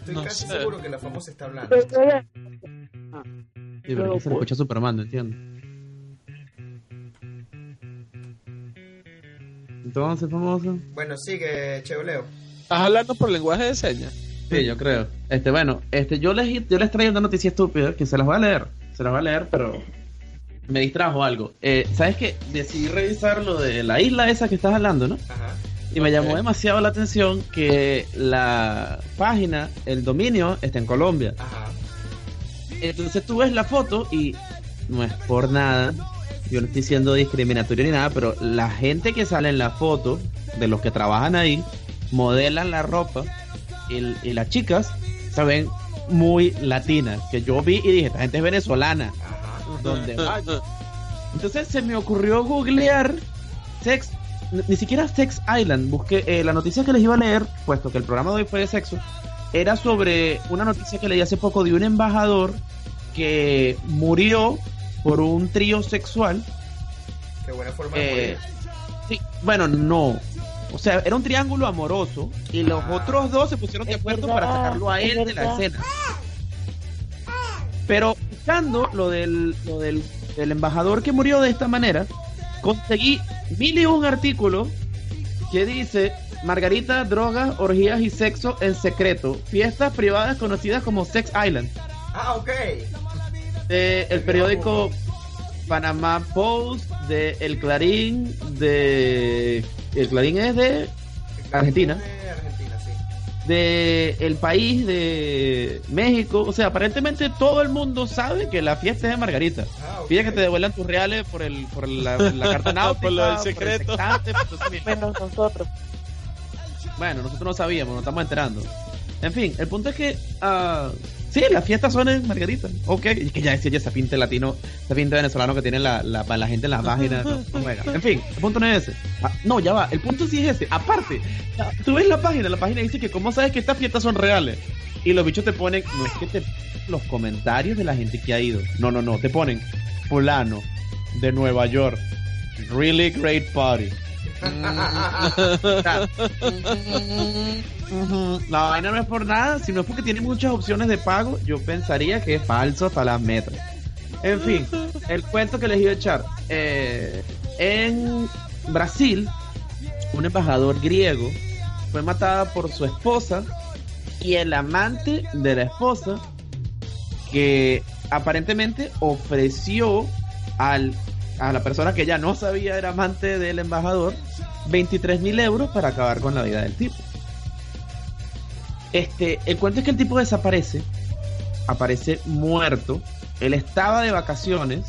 estoy No casi sé. seguro que la famosa está hablando. Yo voy a- Sí, pero aquí se le escucha súper mal, ¿no entiendes? Entonces, famoso. Bueno, sigue, Cheoleo. ¿Estás hablando por lenguaje de señas? Sí, yo creo. Este, bueno, este, yo les, yo les traigo una noticia estúpida que se las voy a leer. Se las voy a leer, pero me distrajo algo. Eh, ¿Sabes qué? Decidí revisar lo de la isla esa que estás hablando, ¿no? Ajá. Y me llamó Ok. demasiado la atención que la página, el dominio, está en Colombia. Ajá. Entonces tú ves la foto y no es por nada, yo no estoy siendo discriminatorio ni nada, pero la gente que sale en la foto, de los que trabajan ahí, modelan la ropa y, y las chicas se ven muy latinas, que yo vi y dije, esta gente es venezolana, Ajá. donde vaya. Entonces se me ocurrió googlear sex, ni- ni siquiera Sex Island, busqué eh, la noticia que les iba a leer, puesto que el programa de hoy fue de sexo, era sobre una noticia que leí hace poco de un embajador que murió por un trío sexual. Qué buena forma de Eh, morir. sí, bueno, no. O sea, era un triángulo amoroso y los Ah. otros dos se pusieron de Es acuerdo verdad, para sacarlo a es él de la verdad. escena. Pero buscando lo del, lo del, del embajador que murió de esta manera, conseguí mil y un artículos que dice Margarita, drogas, orgías y sexo en secreto, fiestas privadas conocidas como Sex Island, Ah, ok. de el periódico Panamá Post, de El Clarín, de El Clarín es de Argentina. De Argentina, sí. de El País, de México. O sea, aparentemente todo el mundo sabe que la fiesta es de Margarita. Ah, ok. Pide que te devuelvan tus reales por el por la, la carta náutica, Por lo del el secreto. sextante, por todo eso. Menos nosotros. Bueno, nosotros no sabíamos, nos estamos enterando. En fin, el punto es que ah, sí, las fiestas son en Margarita. Ok, y que ya decía ya esa pinta latino, esa pinta venezolano que tiene la, la, la gente en las páginas. No, no juega. En fin, el punto no es ese. Ah, no, ya va, el punto sí es ese. Aparte, ya, tú ves la página, la página dice que cómo sabes que estas fiestas son reales. Y los bichos te ponen, no es que te los comentarios de la gente que ha ido. No, no, no, te ponen fulano de Nueva York. Really great party. O sea, ujú, la vaina no es por nada, sino es porque tiene muchas opciones de pago. Yo pensaría que es falso hasta las metras. En fin, el cuento que les iba a echar. Eh, en Brasil, un embajador griego fue matada por su esposa y el amante de la esposa, que aparentemente ofreció al, a la persona que ya no sabía era amante del embajador veintitrés mil euros para acabar con la vida del tipo. Este, el cuento es que el tipo desaparece, aparece muerto. Él estaba de vacaciones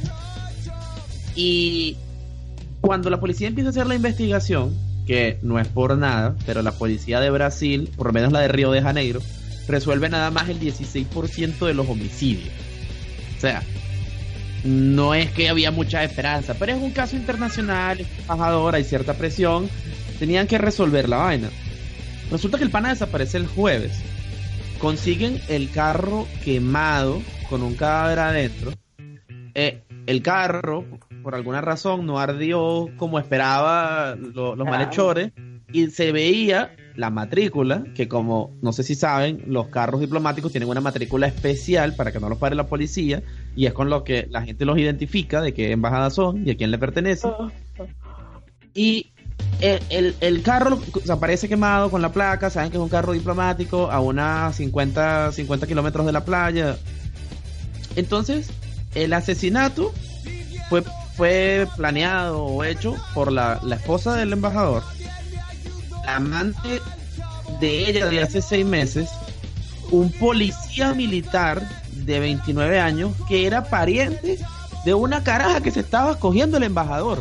y cuando la policía empieza a hacer la investigación, que no es por nada, pero la policía de Brasil, por lo menos la de Río de Janeiro, resuelve nada más el dieciséis por ciento de los homicidios. O sea, no es que había mucha esperanza, pero es un caso internacional, es embajador, hay cierta presión, tenían que resolver la vaina. Resulta que el pana desaparece el jueves, consiguen el carro quemado con un cadáver adentro. Eh, el carro, por alguna razón, no ardió como esperaba lo, los malhechores, y se veía la matrícula, que como no sé si saben, los carros diplomáticos tienen una matrícula especial para que no los pare la policía, y es con lo que la gente los identifica de qué embajada son y a quién le pertenece. Y el, el, el carro o sea, aparece quemado con la placa, saben que es un carro diplomático a unas cincuenta, cincuenta kilómetros de la playa. Entonces, el asesinato fue, fue planeado o hecho por la, la esposa del embajador, la amante de ella de hace seis meses, un policía militar de veintinueve años que era pariente de una caraja que se estaba cogiendo el embajador.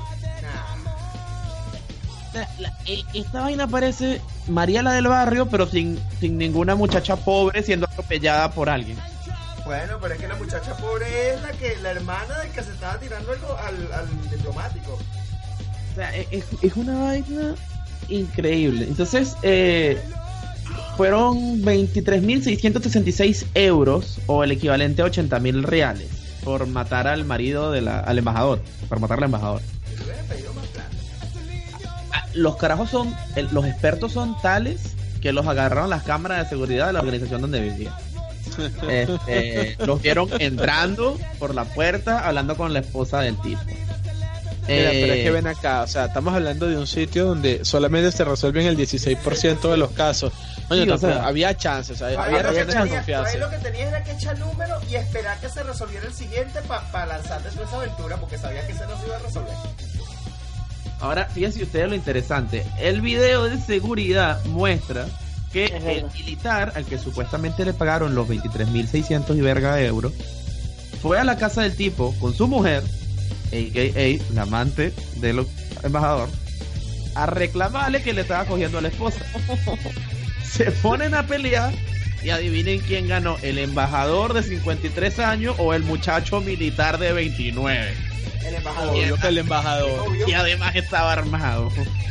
La, la, e- esta vaina parece María la del barrio, pero sin, sin ninguna muchacha pobre siendo atropellada por alguien. Bueno, pero es que la muchacha pobre es la que la hermana del que se estaba tirando al, al, al diplomático. O sea, es, es una vaina increíble. Entonces, eh, fueron veintitrés mil seiscientos sesenta y seis euros, o el equivalente a ochenta mil reales, por matar al marido de la, al embajador, por matar al embajador. Yo hubiera pedido más plata. Ah, Los carajos son, el- los expertos son tales que los agarraron las cámaras de seguridad de la organización donde vivía. Este, los vieron entrando por la puerta hablando con la esposa del tipo. Mira, Eh, pero es que ven acá, o sea, estamos hablando de un sitio donde solamente se resuelven el dieciséis por ciento de los casos. Coño, Sí, o tampoco- sea, había chances, o sea, Ahí había lo, que razones de tenía, ahí confianza. lo que tenía era que echar número y esperar que se resolviera el siguiente para pa lanzarte toda esa aventura, porque sabía que ese no se iba a resolver. Ahora, fíjense ustedes lo interesante. El video de seguridad muestra que Es el verdad. militar, al que supuestamente le pagaron los veintitrés mil seiscientos y verga de euros, fue a la casa del tipo con su mujer, a k a la amante del embajador, a reclamarle que le estaba cogiendo a la esposa. Se ponen a pelear y adivinen quién ganó, el embajador de cincuenta y tres años o el muchacho militar de veintinueve. El embajador. Obvio que el embajador. Obvio. Y además estaba armado.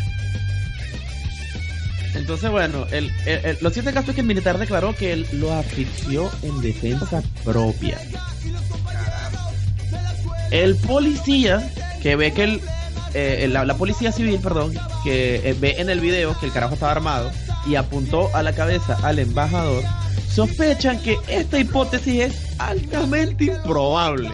Entonces, bueno, el, el- el- lo cierto caso es que el militar declaró que él lo asfixió en defensa propia. El policía que ve que el, eh, la, la policía civil, perdón, que eh, ve en el video que el carajo estaba armado y apuntó a la cabeza al embajador, sospechan que esta hipótesis es altamente improbable.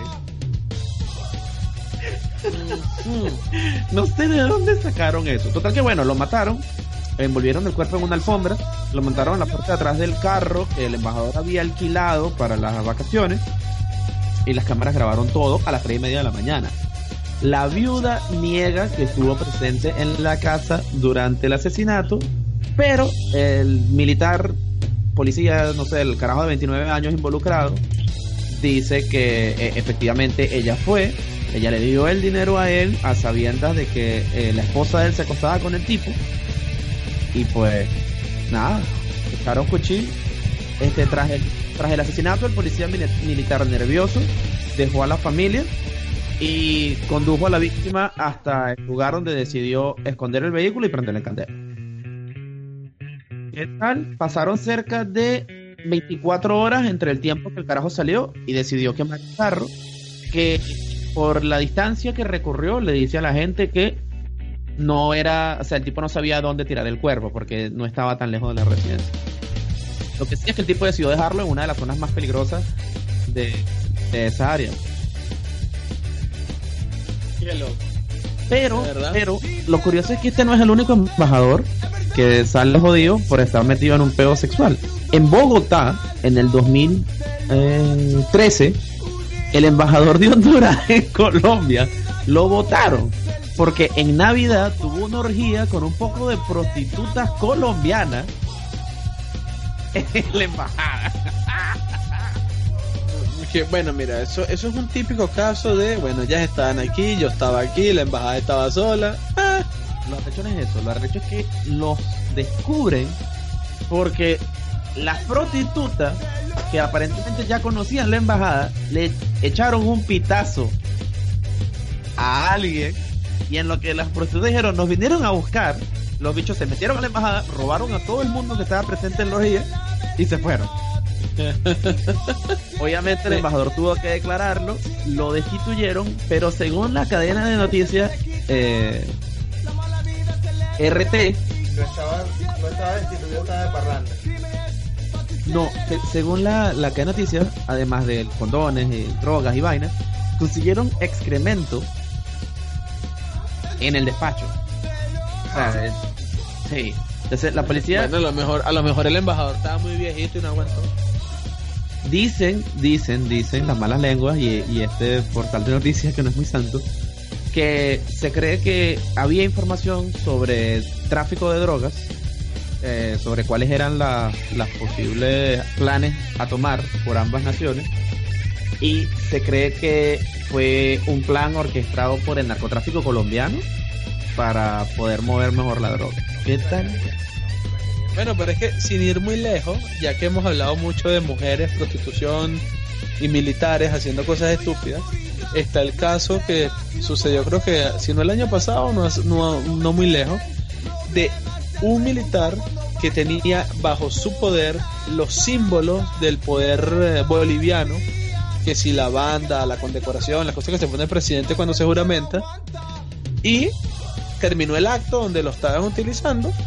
No sé de dónde sacaron eso. Total que bueno, lo mataron, envolvieron el cuerpo en una alfombra, lo montaron en la parte de atrás del carro que el embajador había alquilado para las vacaciones y las cámaras grabaron todo a las tres y media de la mañana. La viuda niega que estuvo presente en la casa durante el asesinato, pero el militar, policía, no sé, el carajo de veintinueve años involucrado, dice que eh, efectivamente ella fue. Ella le dio el dinero a él a sabiendas de que eh, la esposa de él se acostaba con el tipo. Y pues, nada, echaron cuchillo. Este, tras, el, tras el asesinato, el policía mili- militar nervioso dejó a la familia y condujo a la víctima hasta el lugar donde decidió esconder el vehículo y prenderle en candela. ¿Qué tal? Pasaron cerca de veinticuatro horas entre el tiempo que el carajo salió y decidió quemar el carro, que por la distancia que recorrió le dice a la gente que no era, o sea, el tipo no sabía dónde tirar el cuerpo porque no estaba tan lejos de la residencia. Lo que sí es que el tipo decidió dejarlo en una de las zonas más peligrosas de, de esa área. Qué loco. Pero, ¿Verdad? pero lo curioso es que este no es el único embajador que sale jodido por estar metido en un pedo sexual. En Bogotá, en el dos mil trece, el embajador de Honduras en Colombia lo votaron porque en Navidad tuvo una orgía con un poco de prostitutas colombianas en la embajada. Que, bueno, mira, eso, eso es un típico caso de, bueno, ya estaban aquí, yo estaba aquí, la embajada estaba sola. Ah, Lo arrecho no es eso, lo arrecho es que los descubren porque las prostitutas que aparentemente ya conocían la embajada le echaron un pitazo a alguien y en lo que las prostitutas dijeron nos vinieron a buscar, los bichos se metieron a la embajada, robaron a todo el mundo que estaba presente en la orgía y se fueron. Obviamente el embajador tuvo que declararlo, lo destituyeron, pero según la cadena de noticias eh, R T, No estaba, no estaba destituido, estaba de parranda. no, se- según la, la cadena de noticias, además de condones, y drogas y vainas, consiguieron excremento en el despacho. O sea, es- sí. Entonces la policía bueno, a lo mejor, a lo mejor el embajador estaba muy viejito y no aguantó. dicen, dicen, dicen las malas lenguas y, y este portal de noticias que no es muy santo, que se cree que había información sobre tráfico de drogas, eh, sobre cuáles eran la- las posibles planes a tomar por ambas naciones, y se cree que fue un plan orquestado por el narcotráfico colombiano para poder mover mejor la droga. ¿Qué tal? Bueno, pero es que sin ir muy lejos, ya que hemos hablado mucho de mujeres, prostitución y militares haciendo cosas estúpidas, está el caso que sucedió, creo que si no el año pasado, no, es- no, no muy lejos, de un militar que tenía bajo su poder los símbolos del poder eh, boliviano, que si la banda, la condecoración, las cosas que se pone el presidente cuando se juramenta, y terminó el acto donde lo estaban utilizando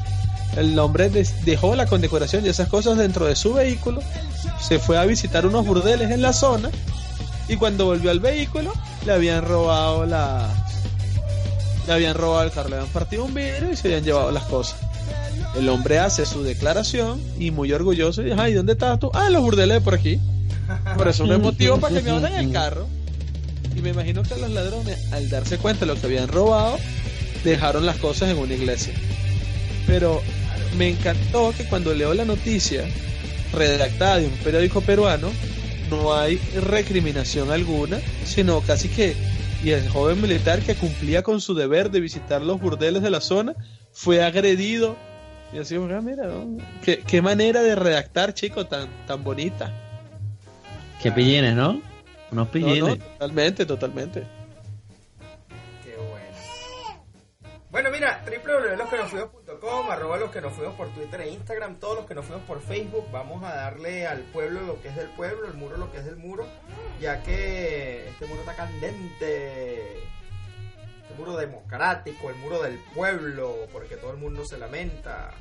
el hombre des- dejó la condecoración y esas cosas dentro de su vehículo, se fue a visitar unos burdeles en la zona y cuando volvió al vehículo le habían robado la le habían robado el carro, le habían partido un vidrio y se habían llevado las cosas. El hombre hace su declaración y muy orgulloso y dice, ay, ¿dónde estás tú? Ah, en los burdeles de por aquí. Por eso no es motivo para que me abran el carro. Y me imagino que los ladrones, al darse cuenta de lo que habían robado, dejaron las cosas en una iglesia. Pero me encantó que cuando leo la noticia redactada de un periódico peruano, no hay recriminación alguna, sino casi que, y el joven militar que cumplía con su deber de visitar los burdeles de la zona, fue agredido. Y así, ah, mira, ¿no? ¿Qué, qué manera de redactar, chico, tan, tan bonita. Qué pillines, ¿no? Unos pillines. No, no, totalmente, totalmente. Qué bueno. Bueno, mira, doble u doble u doble u punto los que nos fuimos punto com, arroba los que nos fuimos por Twitter e Instagram, todos los que nos fuimos por Facebook. Vamos a darle al pueblo lo que es del pueblo, al muro lo que es del muro, ya que este muro está candente. Este muro democrático, el muro del pueblo, porque todo el mundo se lamenta.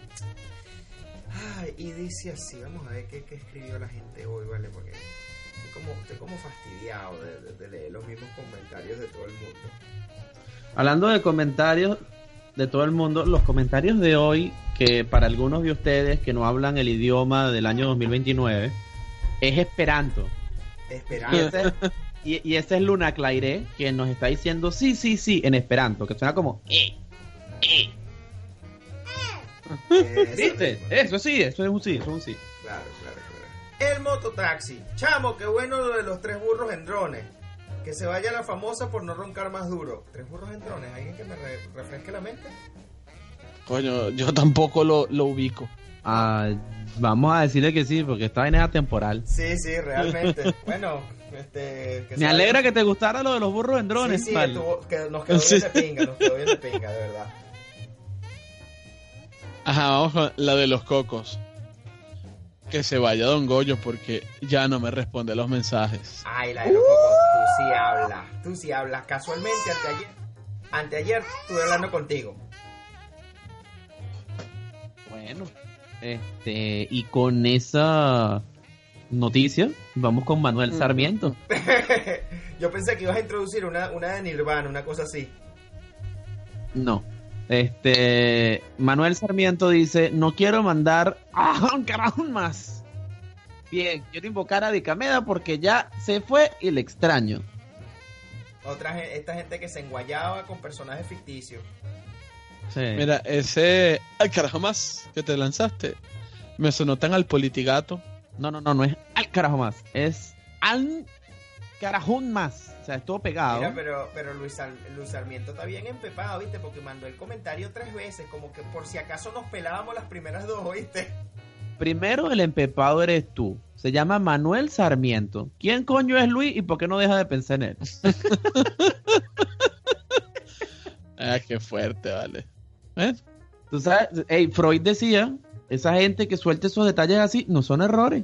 Ay, y dice así, vamos a ver qué, qué escribió la gente hoy, ¿vale? Porque estoy como, estoy como fastidiado de, de, de leer los mismos comentarios de todo el mundo. Hablando de comentarios de todo el mundo, los comentarios de hoy, que para algunos de ustedes que no hablan el idioma del año dos mil veintinueve, es Esperanto. Esperanto. Y ese, y, y ese es Luna Claire, que nos está diciendo sí, sí, sí, en Esperanto, que suena como eh, eh. Eso, ¿Viste? Eso sí, eso es un sí, eso es un sí. Claro, claro, claro. El mototaxi. Chamo, qué bueno lo de los tres burros en drones. Que se vaya la famosa por no roncar más duro. Tres burros en drones. ¿Alguien que me re- refresque la mente? Coño, yo tampoco lo, lo ubico. Ah, vamos a decirle que sí, porque esta vaina es atemporal. Sí, sí, realmente. Bueno, este... Que Me alegra que te gustara lo de los burros en drones. Sí, sí, vale. estuvo- que nos quedó bien Sí. de pinga, nos quedó bien de pinga, de verdad. Ajá, vamos con la de los cocos. Que se vaya Don Goyo porque ya no me responde los mensajes. Ay, la de los cocos, tú sí hablas, tú sí hablas. Casualmente, anteayer, anteayer estuve hablando contigo. Bueno, este, y con esa noticia, vamos con Manuel Sarmiento. Yo pensé que ibas a introducir una, una de Nirvana, una cosa así. No. Este, Manuel Sarmiento dice, no quiero mandar a un carajo más. Bien, quiero invocar a Dicameda porque ya se fue y le extraño. Otra gen- esta gente que se enguayaba con personajes ficticios. Sí. Mira, ese... Ay, carajo más que te lanzaste. Me sonó tan al politigato. No, no, no, no es al carajo más, es al carajón más. O sea, estuvo pegado. Mira, pero, pero Luis, Sar- Luis Sarmiento está bien empepado, ¿viste? Porque mandó el comentario tres veces, como que por si acaso nos pelábamos las primeras dos, ¿oíste? Primero el empepado eres tú. Se llama Manuel Sarmiento. ¿Quién coño es Luis y por qué no deja de pensar en él? Ah, qué fuerte, vale. ¿Eh? Tú sabes, hey, Freud decía, esa gente que suelta esos detalles así no son errores.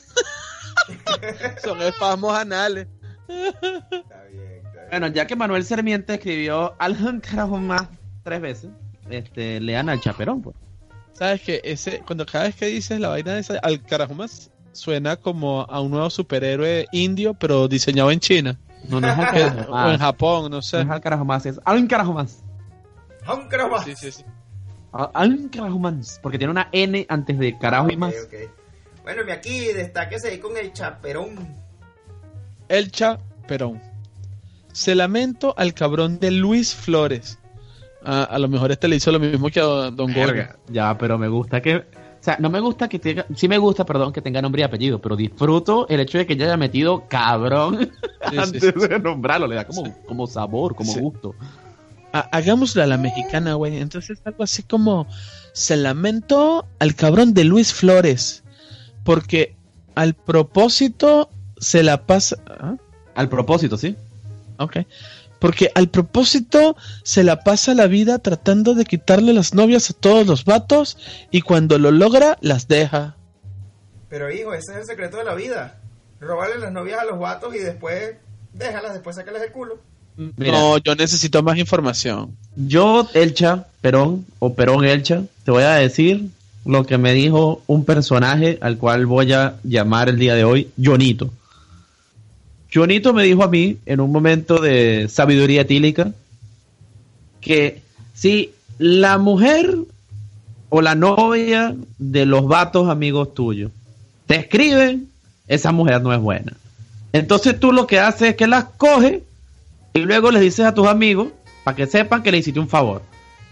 Son espasmos anales. Está bien, está bien. Bueno, ya que Manuel Sarmiento escribió al carajo más tres veces, este, lean al chaperón, pues. ¿Sabes qué? Ese, cuando cada vez que dices la vaina de esa, al carajo más, suena como a un nuevo superhéroe indio, pero diseñado en China. No, no es al O carajo en más. Japón, no No sé. es al carajo más, es al carajo más. ¡Un croma! Sí, sí, sí. Al al carajo más. Porque tiene una N antes de carajo y Ok, más. ok. Bueno, y aquí destáquese ahí con el chaperón. El Chaperón. Se lamento al cabrón de Luis Flores. Ah, a lo mejor este le hizo lo mismo que a Don Goyo. Verga. Ya, pero me gusta que... O sea, no me gusta que tenga... Sí me gusta, perdón, que tenga nombre y apellido, pero disfruto el hecho de que ella haya metido cabrón Sí, antes sí, sí. de nombrarlo. Le da como, como sabor, como Sí. gusto. Ha- Hagámoslo a la mexicana, güey. Entonces algo así como... Se lamentó al cabrón de Luis Flores. Porque al propósito se la pasa... ¿Ah? Al propósito, ¿sí? Ok. Porque al propósito se la pasa la vida tratando de quitarle las novias a todos los vatos y cuando lo logra las deja. Pero hijo, ese es el secreto de la vida. Robarle las novias a los vatos y después déjalas, después sácales el culo. Mira. No, yo necesito más información. Yo, Elcha, Perón, o Perón Elcha, te voy a decir lo que me dijo un personaje al cual voy a llamar el día de hoy, Jonito. Jonito me dijo a mí, en un momento de sabiduría etílica, que si la mujer o la novia de los vatos amigos tuyos te escriben, esa mujer no es buena. Entonces tú lo que haces es que las coges y luego les dices a tus amigos para que sepan que le hiciste un favor.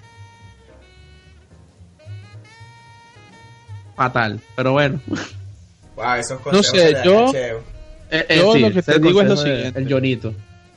Fatal, pero bueno. Wow, esos No sé, yo, Cheo. eh, eh, yo sí, lo que ese te digo es lo consejo de- siguiente. El Jonito.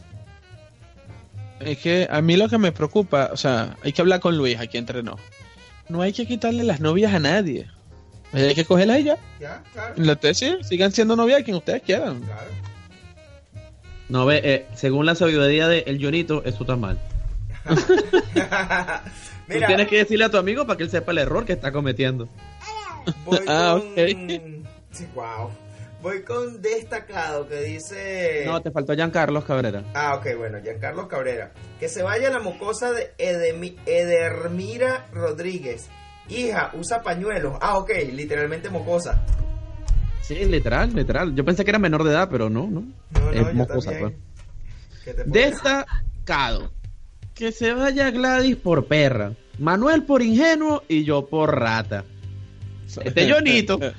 Es que a mí lo que me preocupa, o sea, hay que hablar con Luis, aquí entrenó. No hay que quitarle las novias a nadie. Hay que cogerlas y ya. Ya, claro. Y ustedes sí, sigan siendo novias de quien ustedes quieran. Claro. No ve, eh, según la sabiduría de El Jonito, eso está mal. Tú Mira, tienes que decirle a tu amigo para que él sepa el error que está cometiendo. voy Ah, con... ok. Sí, wow. Voy con destacado que dice... No, te faltó Giancarlos Cabrera. Ah, ok, bueno, Giancarlos Cabrera. Que se vaya la mocosa de Edemi- Edermira Rodríguez. Hija, usa pañuelos. Ah, ok, literalmente mocosa. Sí, literal, literal. Yo pensé que era menor de edad, pero no, no. No, no, Es yo mocosa, también. pues. ¿Qué te puedo decir? Destacado. Que se vaya Gladys por perra, Manuel por ingenuo y yo por rata. Este Jonito. Mira,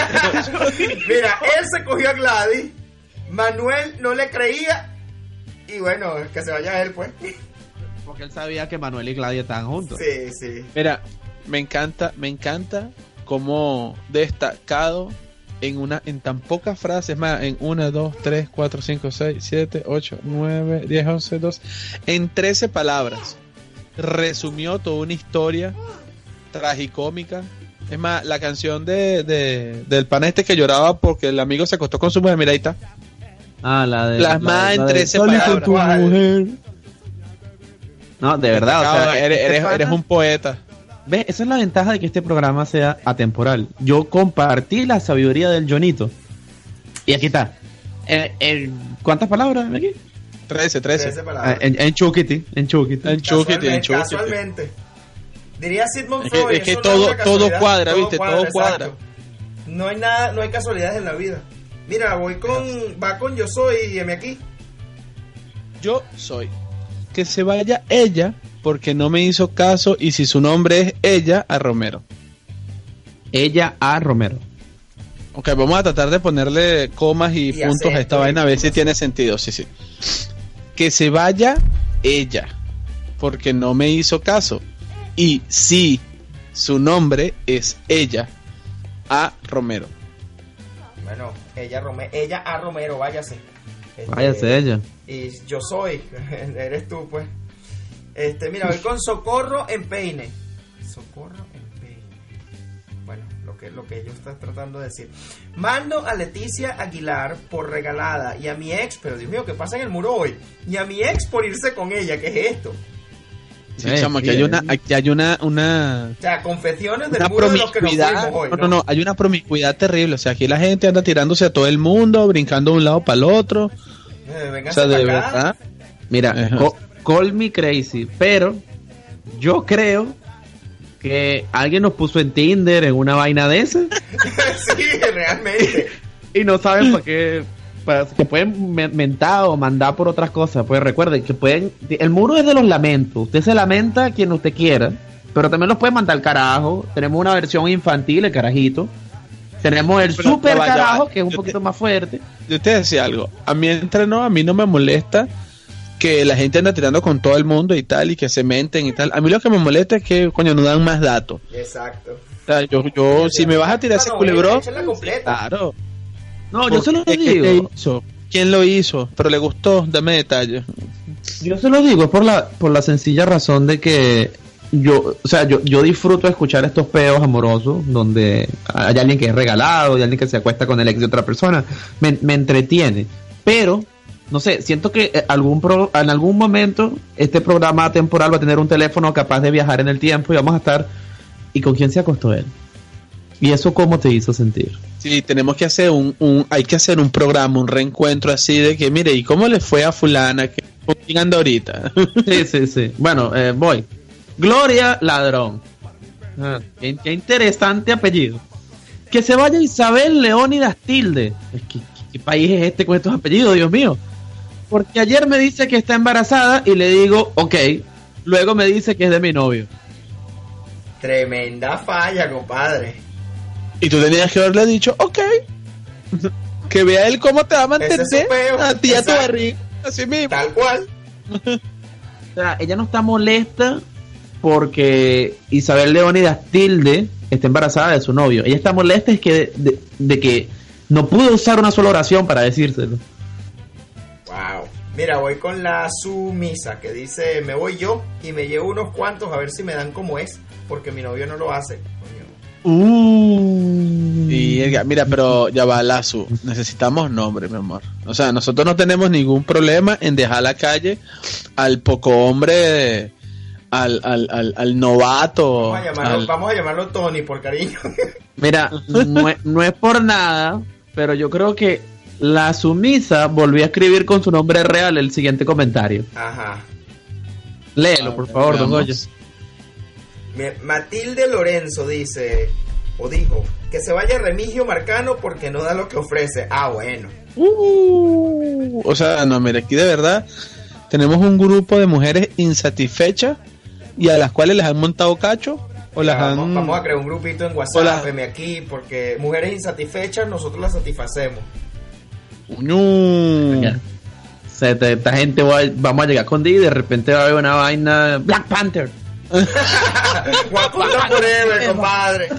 él se cogió a Gladys. Manuel no le creía. Y bueno, que se vaya él, pues. Porque él sabía que Manuel y Gladys estaban juntos. Sí, sí. Mira, me encanta, me encanta cómo destacado en una, en tan pocas frases, más, en una, dos, tres, cuatro, cinco, seis, siete, ocho, nueve, diez, once, doce, en trece palabras, resumió toda una historia tragicómica. Es más, la canción de, de del pana este que lloraba porque el amigo se acostó con su mujer, mira ahí está. Ah, la de. Plasmada la de- en la de- trece Salí palabras. con tu mujer. No, de verdad, o sea, Cabrón, eres, este eres, pana- eres un poeta. ¿Ves? Esa es la ventaja de que este programa sea atemporal. Yo compartí la sabiduría del Jonito. Y aquí está. Eh, eh, ¿Cuántas palabras aquí? trece, trece. Trece Ah, palabras. en, en Chuquiti, en Chuquiti. En Chúquete, en Casualmente, Chúquete. casualmente. Diría Sigmund Es que- Freud. es que eso no todo- una todo casualidad, cuadra, ¿viste? Todo exacto. cuadra. No hay nada, no hay casualidades en la vida. Mira, voy con, va con yo soy y M aquí. Yo soy. Que se vaya ella porque no me hizo caso y si su nombre es ella, a Romero. Ella a Romero. Ok, vamos a tratar de ponerle comas y, Y puntos a esta acentos y vaina a ver si puntos. tiene sentido. Sí, sí. Que se vaya ella porque no me hizo caso y si su nombre es ella, a Romero. Bueno, ella, Rome, ella a Romero, váyase. Este, Váyase ella. Y yo soy, eres tú, pues. Este, mira, voy con socorro en peine. Socorro en peine. Bueno, lo que, lo que yo estoy tratando de decir. Mando a Leticia Aguilar por regalada y a mi ex, pero Dios mío, ¿qué pasa en el muro hoy? Y a mi ex por irse con ella, ¿qué es esto? Sí, Eh, chamo, aquí sí, hay eh. una, aquí hay una, una, O sea, confesiones del una muro de los que nos promiscuidad. fuimos hoy, No, no, no, hay una promiscuidad terrible. O sea, aquí la gente anda tirándose a todo el mundo, brincando de un lado para el otro. Eh, O vénganse sea, de para acá. verdad. Mira, Ajá. co- call me crazy, pero yo creo que alguien nos puso en Tinder en una vaina de esa Sí, realmente. y no saben para qué, para, que pueden me- mentar o mandar por otras cosas. Pues recuerden que pueden, el muro es de los lamentos, usted se lamenta a quien usted quiera, pero también los puede mandar al carajo. Tenemos una versión infantil, el carajito. Tenemos el Pero, super ya va, ya va. carajo, que es un Yo poquito te- más fuerte. Yo te decía algo. A mí entrenó, a mí no me molesta que la gente anda tirando con todo el mundo y tal, y que se menten y tal. A mí lo que me molesta es que, coño, no dan más datos. Exacto. O sea, yo, yo, si me vas a tirar ese La novela, culebrón, échala completa. claro. No, yo se lo Porque, ¿qué te digo. hizo? ¿Quién lo hizo? Pero le gustó, dame detalles. Yo se lo digo, es por la, por la sencilla razón de que yo, o sea, yo, yo disfruto escuchar estos peos amorosos donde hay alguien que es regalado, hay alguien que se acuesta con el ex de otra persona. Me, me entretiene. Pero, no sé, siento que eh, algún pro, en algún momento este programa temporal va a tener un teléfono capaz de viajar en el tiempo y vamos a estar. ¿Y con quién se acostó él? ¿Y eso cómo te hizo sentir? Sí, tenemos que hacer un, un, hay que hacer un programa, un reencuentro así de que, mire, ¿y cómo le fue a fulana? Que investigando ahorita. Sí, sí, sí. Bueno, eh, voy. Gloria Ladrón. Ah, qué, qué interesante apellido. Que se vaya Isabel Leónidas Tilde. ¿Qué, qué, ¿Qué país es este con estos apellidos, Dios mío? Porque ayer me dice que está embarazada y le digo, ok. Luego me dice que es de mi novio. Tremenda falla, compadre. Y tú tenías que haberle dicho, ok. Que vea él cómo te va a mantener a ti y a tu barriga. Así mismo. Tal cual. O sea, ella no está molesta porque Isabel Leónidas Tilde está embarazada de su novio. Ella está molesta es que de, de, de que no pudo usar una sola oración para decírselo. Wow. Mira, voy con la sumisa que dice, me voy yo y me llevo unos cuantos a ver si me dan como es, porque mi novio no lo hace. Uh. Y mira, pero ya va, Lazo, necesitamos nombre, mi amor. O sea, nosotros no tenemos ningún problema en dejar a la calle al poco hombre, al, al, al, al novato. Vamos a llamarlo, al... vamos a llamarlo Tony, por cariño. Mira, no es, no es por nada, pero yo creo que la sumisa volvió a escribir con su nombre real el siguiente comentario. Ajá. Léelo, por favor, don Goyo. Matilde Lorenzo dice, o dijo, que se vaya Remigio Marcano porque no da lo que ofrece. Ah, bueno. Uh, o sea, no, mira, aquí de verdad tenemos un grupo de mujeres insatisfechas y a las cuales les han montado cacho o las vamos, han... vamos a crear un grupito en WhatsApp, la... veme aquí, porque mujeres insatisfechas nosotros las satisfacemos. No. Se te, esta gente va, vamos a llegar con D y de repente va a haber una vaina Black Panther. Wakanda Forever, compadre.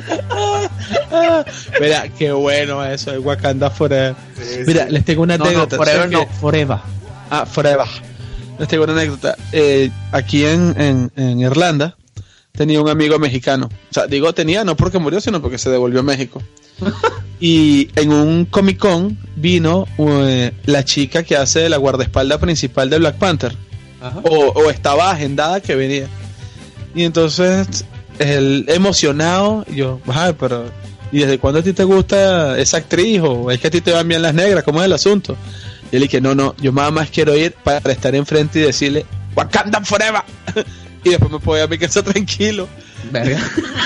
Mira, qué bueno eso, el Wakanda Forever. Sí, Mira, sí. Les tengo una no, anécdota. No, forever no, que... Forever. Ah, Forever. Les tengo una anécdota. Eh, aquí en, en, en Irlanda tenía un amigo mexicano. O sea, digo tenía no porque murió, sino porque se devolvió a México. Y en un Comic Con vino uh, la chica que hace la guardaespaldas principal de Black Panther. Ajá. O, o estaba agendada que venía. Y entonces él emocionado, yo, ay, pero ¿y desde cuándo a ti te gusta esa actriz? ¿O es que a ti te van bien las negras? ¿Cómo es el asunto? Y él dije, no, no, yo nada más quiero ir para estar enfrente y decirle Wakanda Forever. Y después me puedo ir a mi casa tranquilo. Verga.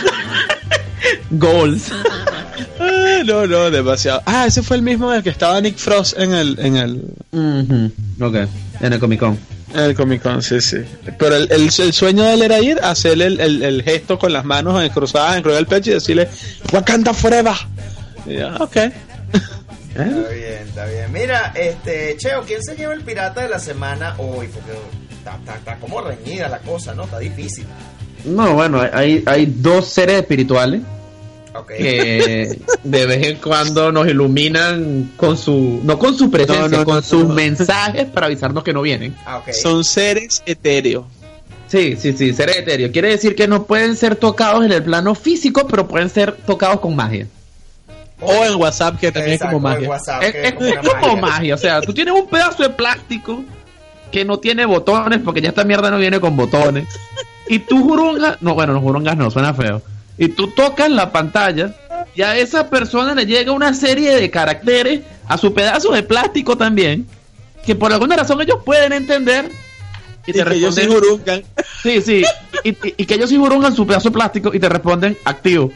Goals. Ah, no, no, demasiado. Ah, ese fue el mismo en el que estaba Nick Frost en el en el uh-huh. Ok, en el Comic Con. En el Comic Con, sí, sí. Pero el, el, el sueño de él era ir a hacerle el, el, el gesto con las manos cruzadas, encrujar el pecho y decirle Wakanda Forever. Y ya, ok. Está bien, está bien. Mira, este, Cheo, ¿quién se lleva el pirata de la semana hoy? Porque está, está, está como reñida la cosa, ¿no? Está difícil. No, bueno, hay, hay dos seres espirituales. Okay. Que de vez en cuando nos iluminan con su, no con su presencia, no, no, con no, sus no. mensajes para avisarnos que no vienen. Ah, okay. Son seres etéreos. Sí, sí, sí, seres etéreos. Quiere decir que no pueden ser tocados en el plano físico, pero pueden ser tocados con magia. O en WhatsApp, que también Exacto, es como magia. WhatsApp, es, que es, es como magia. magia. O sea, tú tienes un pedazo de plástico que no tiene botones, porque ya esta mierda no viene con botones. Y tú jurungas, no, bueno, no jurungas no, suena feo. Y tú tocas la pantalla y a esa persona le llega una serie de caracteres a su pedazo de plástico también, que por alguna razón ellos pueden entender y, y te que responden, ellos sí jurungan. Sí, sí, y, y, y que ellos sí jurungan su pedazo de plástico y te responden activo.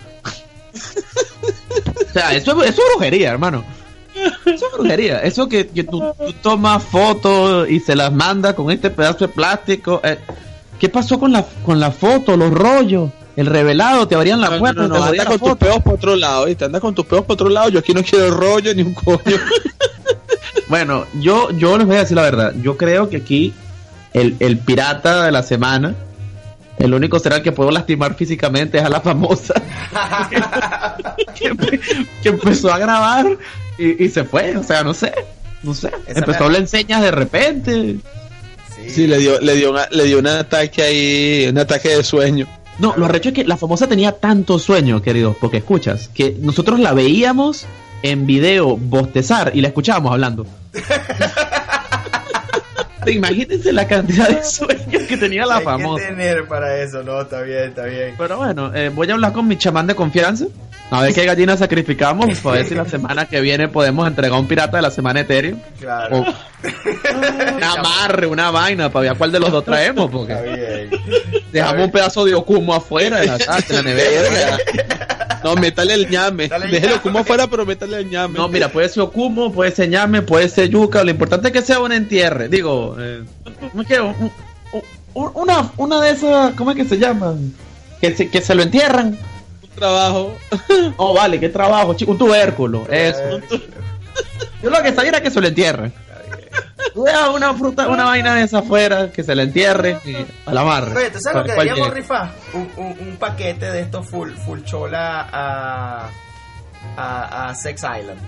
O sea, eso, eso es brujería, hermano. Eso es brujería. Eso que, que tú, tú tomas fotos y se las mandas con este pedazo de plástico. Eh, ¿Qué pasó con la, con la foto, los rollos? El revelado, te abrían la no, puerta. No, no, no, te anda con tus peos por otro lado, y te anda con tus peos por otro lado. Yo aquí no quiero rollo ni un coño. Bueno, yo, yo les voy a decir la verdad. Yo creo que aquí el, el pirata de la semana, el único será el que puedo lastimar físicamente es a la famosa que, que, que empezó a grabar y, y se fue. O sea, no sé, no sé. Esa empezó a hablar enseñas de repente. Sí, sí le dio, le dio, una, le dio un ataque ahí, un ataque de sueño. No, lo arrecho es que la famosa tenía tanto sueño, queridos, porque escuchas, que nosotros la veíamos en video bostezar y la escuchábamos hablando. Imagínense la cantidad de sueño que, que tenía la Hay famosa. que tener para eso, no, está bien, está bien. Pero bueno, eh, voy a hablar con mi chamán de confianza. A ver qué gallina sacrificamos. Para ver si la semana que viene podemos entregar un pirata de la semana Ethereum. Claro. O un amarre, una vaina, para ver cuál de los dos traemos. Porque Está bien. dejamos un pedazo de Okumo afuera de la, de la nevera. No, métale el ñame. Dale el Déjelo ñame. como afuera, pero métale el ñame. No, mira, puede ser Okumo, puede ser ñame, puede ser yuca. Lo importante es que sea un entierre. Digo, eh, ¿cómo es que? Un- un- una, una de esas, ¿cómo es que se llama? Que se, que se lo entierran. Un trabajo. Oh, vale, qué trabajo, chico. Un tubérculo. Eso. Eh, Yo lo que sabía era que se lo entierren. Tú dejas una fruta, una vaina de esa afuera, que se la entierre y a la amarre. Oye, ¿tú sabes lo que ¿Cuál deberíamos llega? rifar? Un, un, un paquete de estos full, full chola a, a, a Sex Island.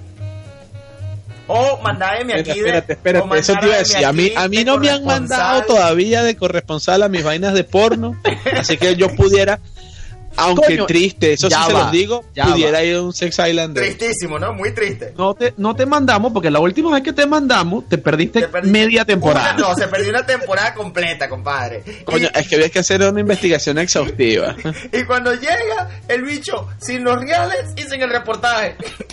O mandarme aquí Espérate, de... espérate, espérate. o Eso te iba a mandarme decir. A mí, aquí a mí de no me han mandado corresponsal. todavía de corresponsal a mis vainas de porno. Así que yo pudiera, aunque Coño, triste, eso sí ya se va, los digo, ya pudiera ir a un Sex Island. de- Tristísimo, ¿no? Muy triste. No te, no te mandamos, porque la última vez que te mandamos, te perdiste Te perdí- media temporada. Una- no, se perdió una temporada completa, compadre. Coño, es que había que hacer una investigación exhaustiva. Y, y cuando llega el bicho sin los reales y sin el reportaje.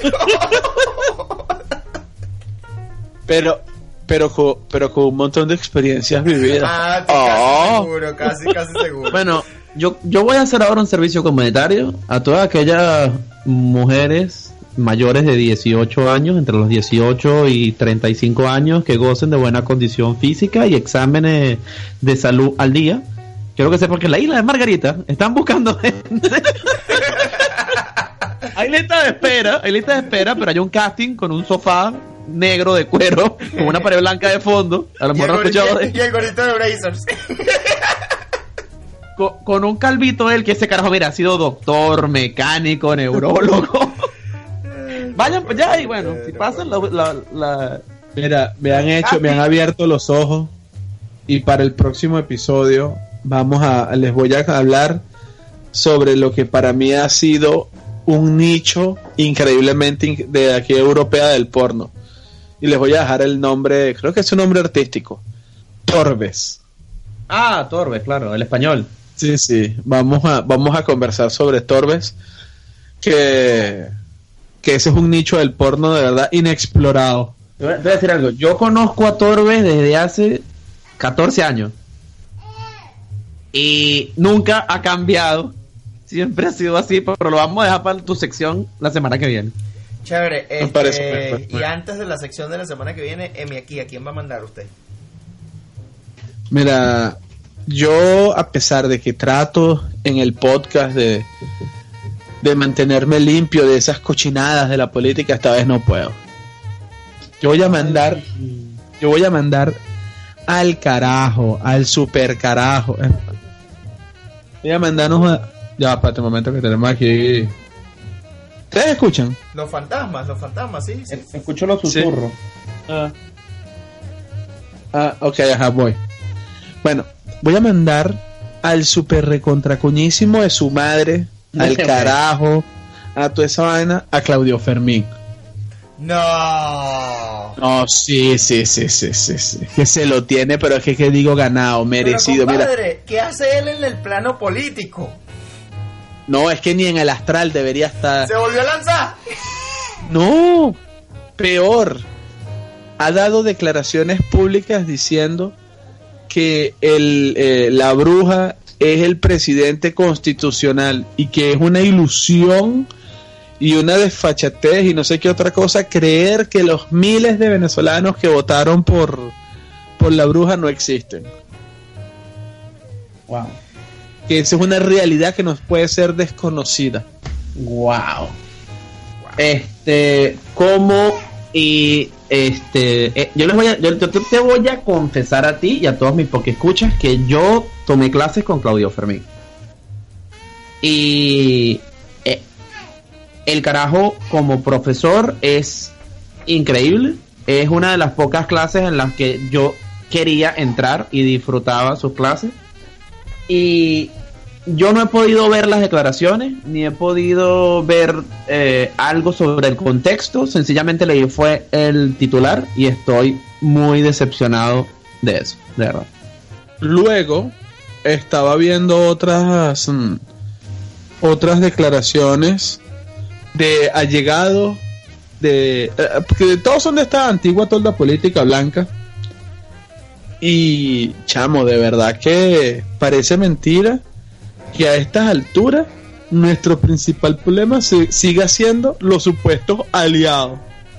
Pero, pero, con, pero con un montón de experiencias vividas. Ah, estoy Oh. casi seguro, casi, casi seguro. Bueno, yo, yo voy a hacer ahora un servicio comunitario a todas aquellas mujeres mayores de dieciocho años, entre los dieciocho y treinta y cinco años, que gocen de buena condición física y exámenes de salud al día. Quiero que sepan que en la isla de Margarita están buscando gente. Hay lista de espera, hay lista de espera, pero hay un casting con un sofá negro de cuero, con una pared blanca de fondo. A lo y, el mejor no gorrito, escuchaba de- y el gorrito de Brazers. con, con un calvito él, que ese carajo, mira, ha sido doctor, mecánico, neurólogo. Vayan para allá y bueno, si pasan la, la, la- Mira, me han hecho, me han abierto los ojos y para el próximo episodio vamos a, les voy a hablar sobre lo que para mí ha sido un nicho increíblemente in- de aquí europea del porno. Y les voy a dejar el nombre, creo que es un nombre artístico, Torbes. Ah, Torbe, claro, el español. Sí, sí, vamos a, vamos a conversar sobre Torbes, que, que ese es un nicho del porno de verdad inexplorado. Te voy a te voy a decir algo, yo conozco a Torbe desde hace catorce años. Y nunca ha cambiado. Siempre ha sido así, pero lo vamos a dejar para tu sección la semana que viene. Chévere. Este, parece perfecto. y antes de la sección de la semana que viene, Emi aquí, ¿a quién va a mandar usted? Mira, yo a pesar de que trato en el podcast de, de mantenerme limpio de esas cochinadas de la política, esta vez no puedo. Yo voy a mandar, yo voy a mandar al carajo, al super carajo. Voy a mandarnos a... Ya, espérate un momento que tenemos aquí... ¿Ustedes escuchan? Los fantasmas, los fantasmas, sí. sí. Escucho los susurros. Ah. Ah, ok, ajá, voy. Bueno, voy a mandar al super recontracuñísimo de su madre, al carajo, a toda esa vaina, a Claudio Fermín. No. No, sí, sí, sí, sí, sí, sí. Que se lo tiene, pero es que, que digo ganado, merecido. Pero, Mira, compadre, ¿qué hace él en el plano político? no, es que ni en el astral debería estar. ¿Se volvió a lanzar? No, peor. Ha dado declaraciones públicas diciendo que el, eh, la bruja es el presidente constitucional y que es una ilusión y una desfachatez y no sé qué otra cosa creer que los miles de venezolanos que votaron por, por la bruja no existen. Wow. Que esa es una realidad que nos puede ser desconocida. Wow. Este, ¿cómo y este, eh, yo les voy a, yo, yo te voy a confesar a ti y a todos mis porque escuchas que yo tomé clases con Claudio Fermín y eh, el carajo como profesor es increíble, es una de las pocas clases en las que yo quería entrar y disfrutaba sus clases. Y yo no he podido ver las declaraciones, ni he podido ver eh, algo sobre el contexto. Sencillamente leí fue el titular y estoy muy decepcionado de eso, de verdad. luego estaba viendo otras mm, otras declaraciones de allegados de eh, porque todos son de esta antigua tolda política blanca, y chamo, de verdad que parece mentira que a estas alturas nuestro principal problema se, siga siendo los supuestos aliados.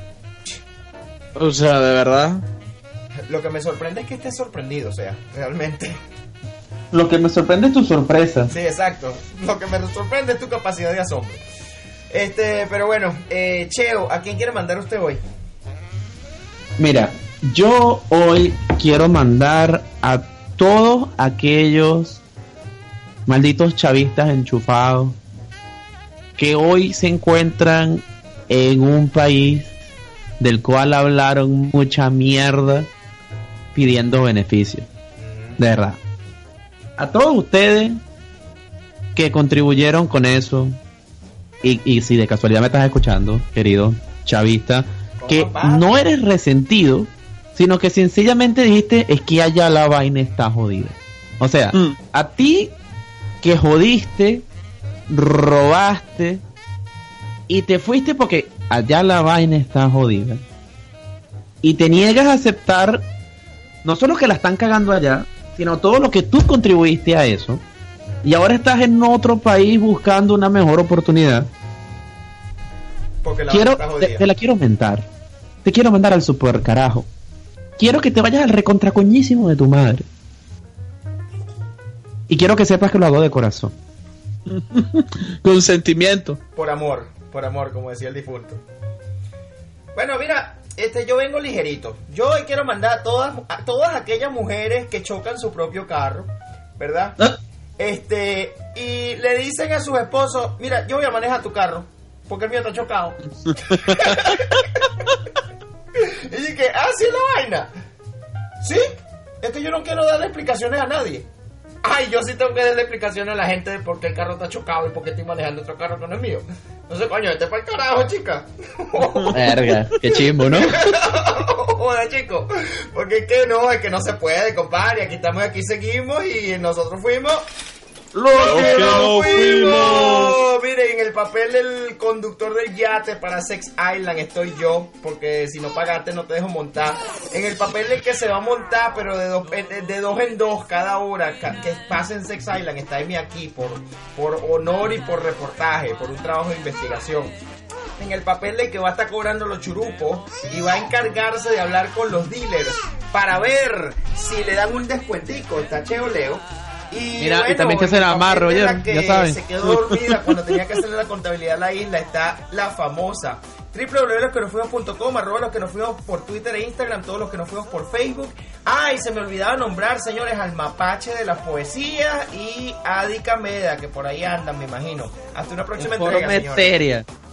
O sea, de verdad. Lo que me sorprende es que estés sorprendido, o sea, realmente. Lo que me sorprende es tu sorpresa. Sí, exacto. Lo que me sorprende es tu capacidad de asombro. Este, pero bueno, eh, Cheo, ¿a quién quiere mandar usted hoy? Mira, yo hoy quiero mandar a todos aquellos malditos chavistas enchufados que hoy se encuentran en un país del cual hablaron mucha mierda pidiendo beneficios. De verdad. A todos ustedes que contribuyeron con eso, y, y si de casualidad me estás escuchando, querido chavista, que no eres resentido, sino que sencillamente dijiste es que allá la vaina está jodida. O sea, mm. a ti que jodiste, robaste y te fuiste porque allá la vaina está jodida, y te niegas a aceptar no solo que la están cagando allá, sino todo lo que tú contribuiste a eso, y ahora estás en otro país buscando una mejor oportunidad. Porque la quiero te, te la quiero mentar, te quiero mandar al super carajo, quiero que te vayas al recontracoñísimo de tu madre, y quiero que sepas que lo hago de corazón. Con sentimiento. Por amor, por amor, como decía el difunto. Bueno, mira, este, yo vengo ligerito. Yo hoy quiero mandar a todas, a todas aquellas mujeres que chocan su propio carro, ¿verdad? ¿Ah? Este, y le dicen a sus esposos, mira, yo voy a manejar tu carro, porque el mío está chocado. Y dije, ah, sí es la vaina. Sí, es que yo no quiero darle explicaciones a nadie. Ay, yo sí tengo que darle explicaciones a la gente de por qué el carro está chocado y por qué estoy manejando otro carro que no es mío. No sé, coño, este para el carajo, chica. Verga, qué chimbo, ¿no? Joder, chico. Porque es que no, es que no se puede, compadre. Aquí estamos, aquí seguimos y nosotros fuimos... ¡Los que no fuimos! Miren, en el papel del conductor del yate para Sex Island estoy yo, porque si no pagaste no te dejo montar. En el papel del que se va a montar, pero de dos, de dos en dos cada hora que pase en Sex Island, está Emi aquí por, por honor y por reportaje, por un trabajo de investigación. En el papel de que va a estar cobrando los churupos y va a encargarse de hablar con los dealers para ver si le dan un descuentico. Está Cheo Leo. Y mira, bueno, y también que se la amarro, ya, ya saben. Se quedó dormida cuando tenía que hacerle la contabilidad a la isla. Está la famosa doble u doble u doble u punto los que nos fuimos punto com, arroba los que nos fuimos por Twitter e Instagram, todos los que nos fuimos por Facebook. Ah, y se me olvidaba nombrar, señores, al mapache de la poesía y a Adi Cameda, que por ahí andan, me imagino. Hasta una próxima entrega, señores.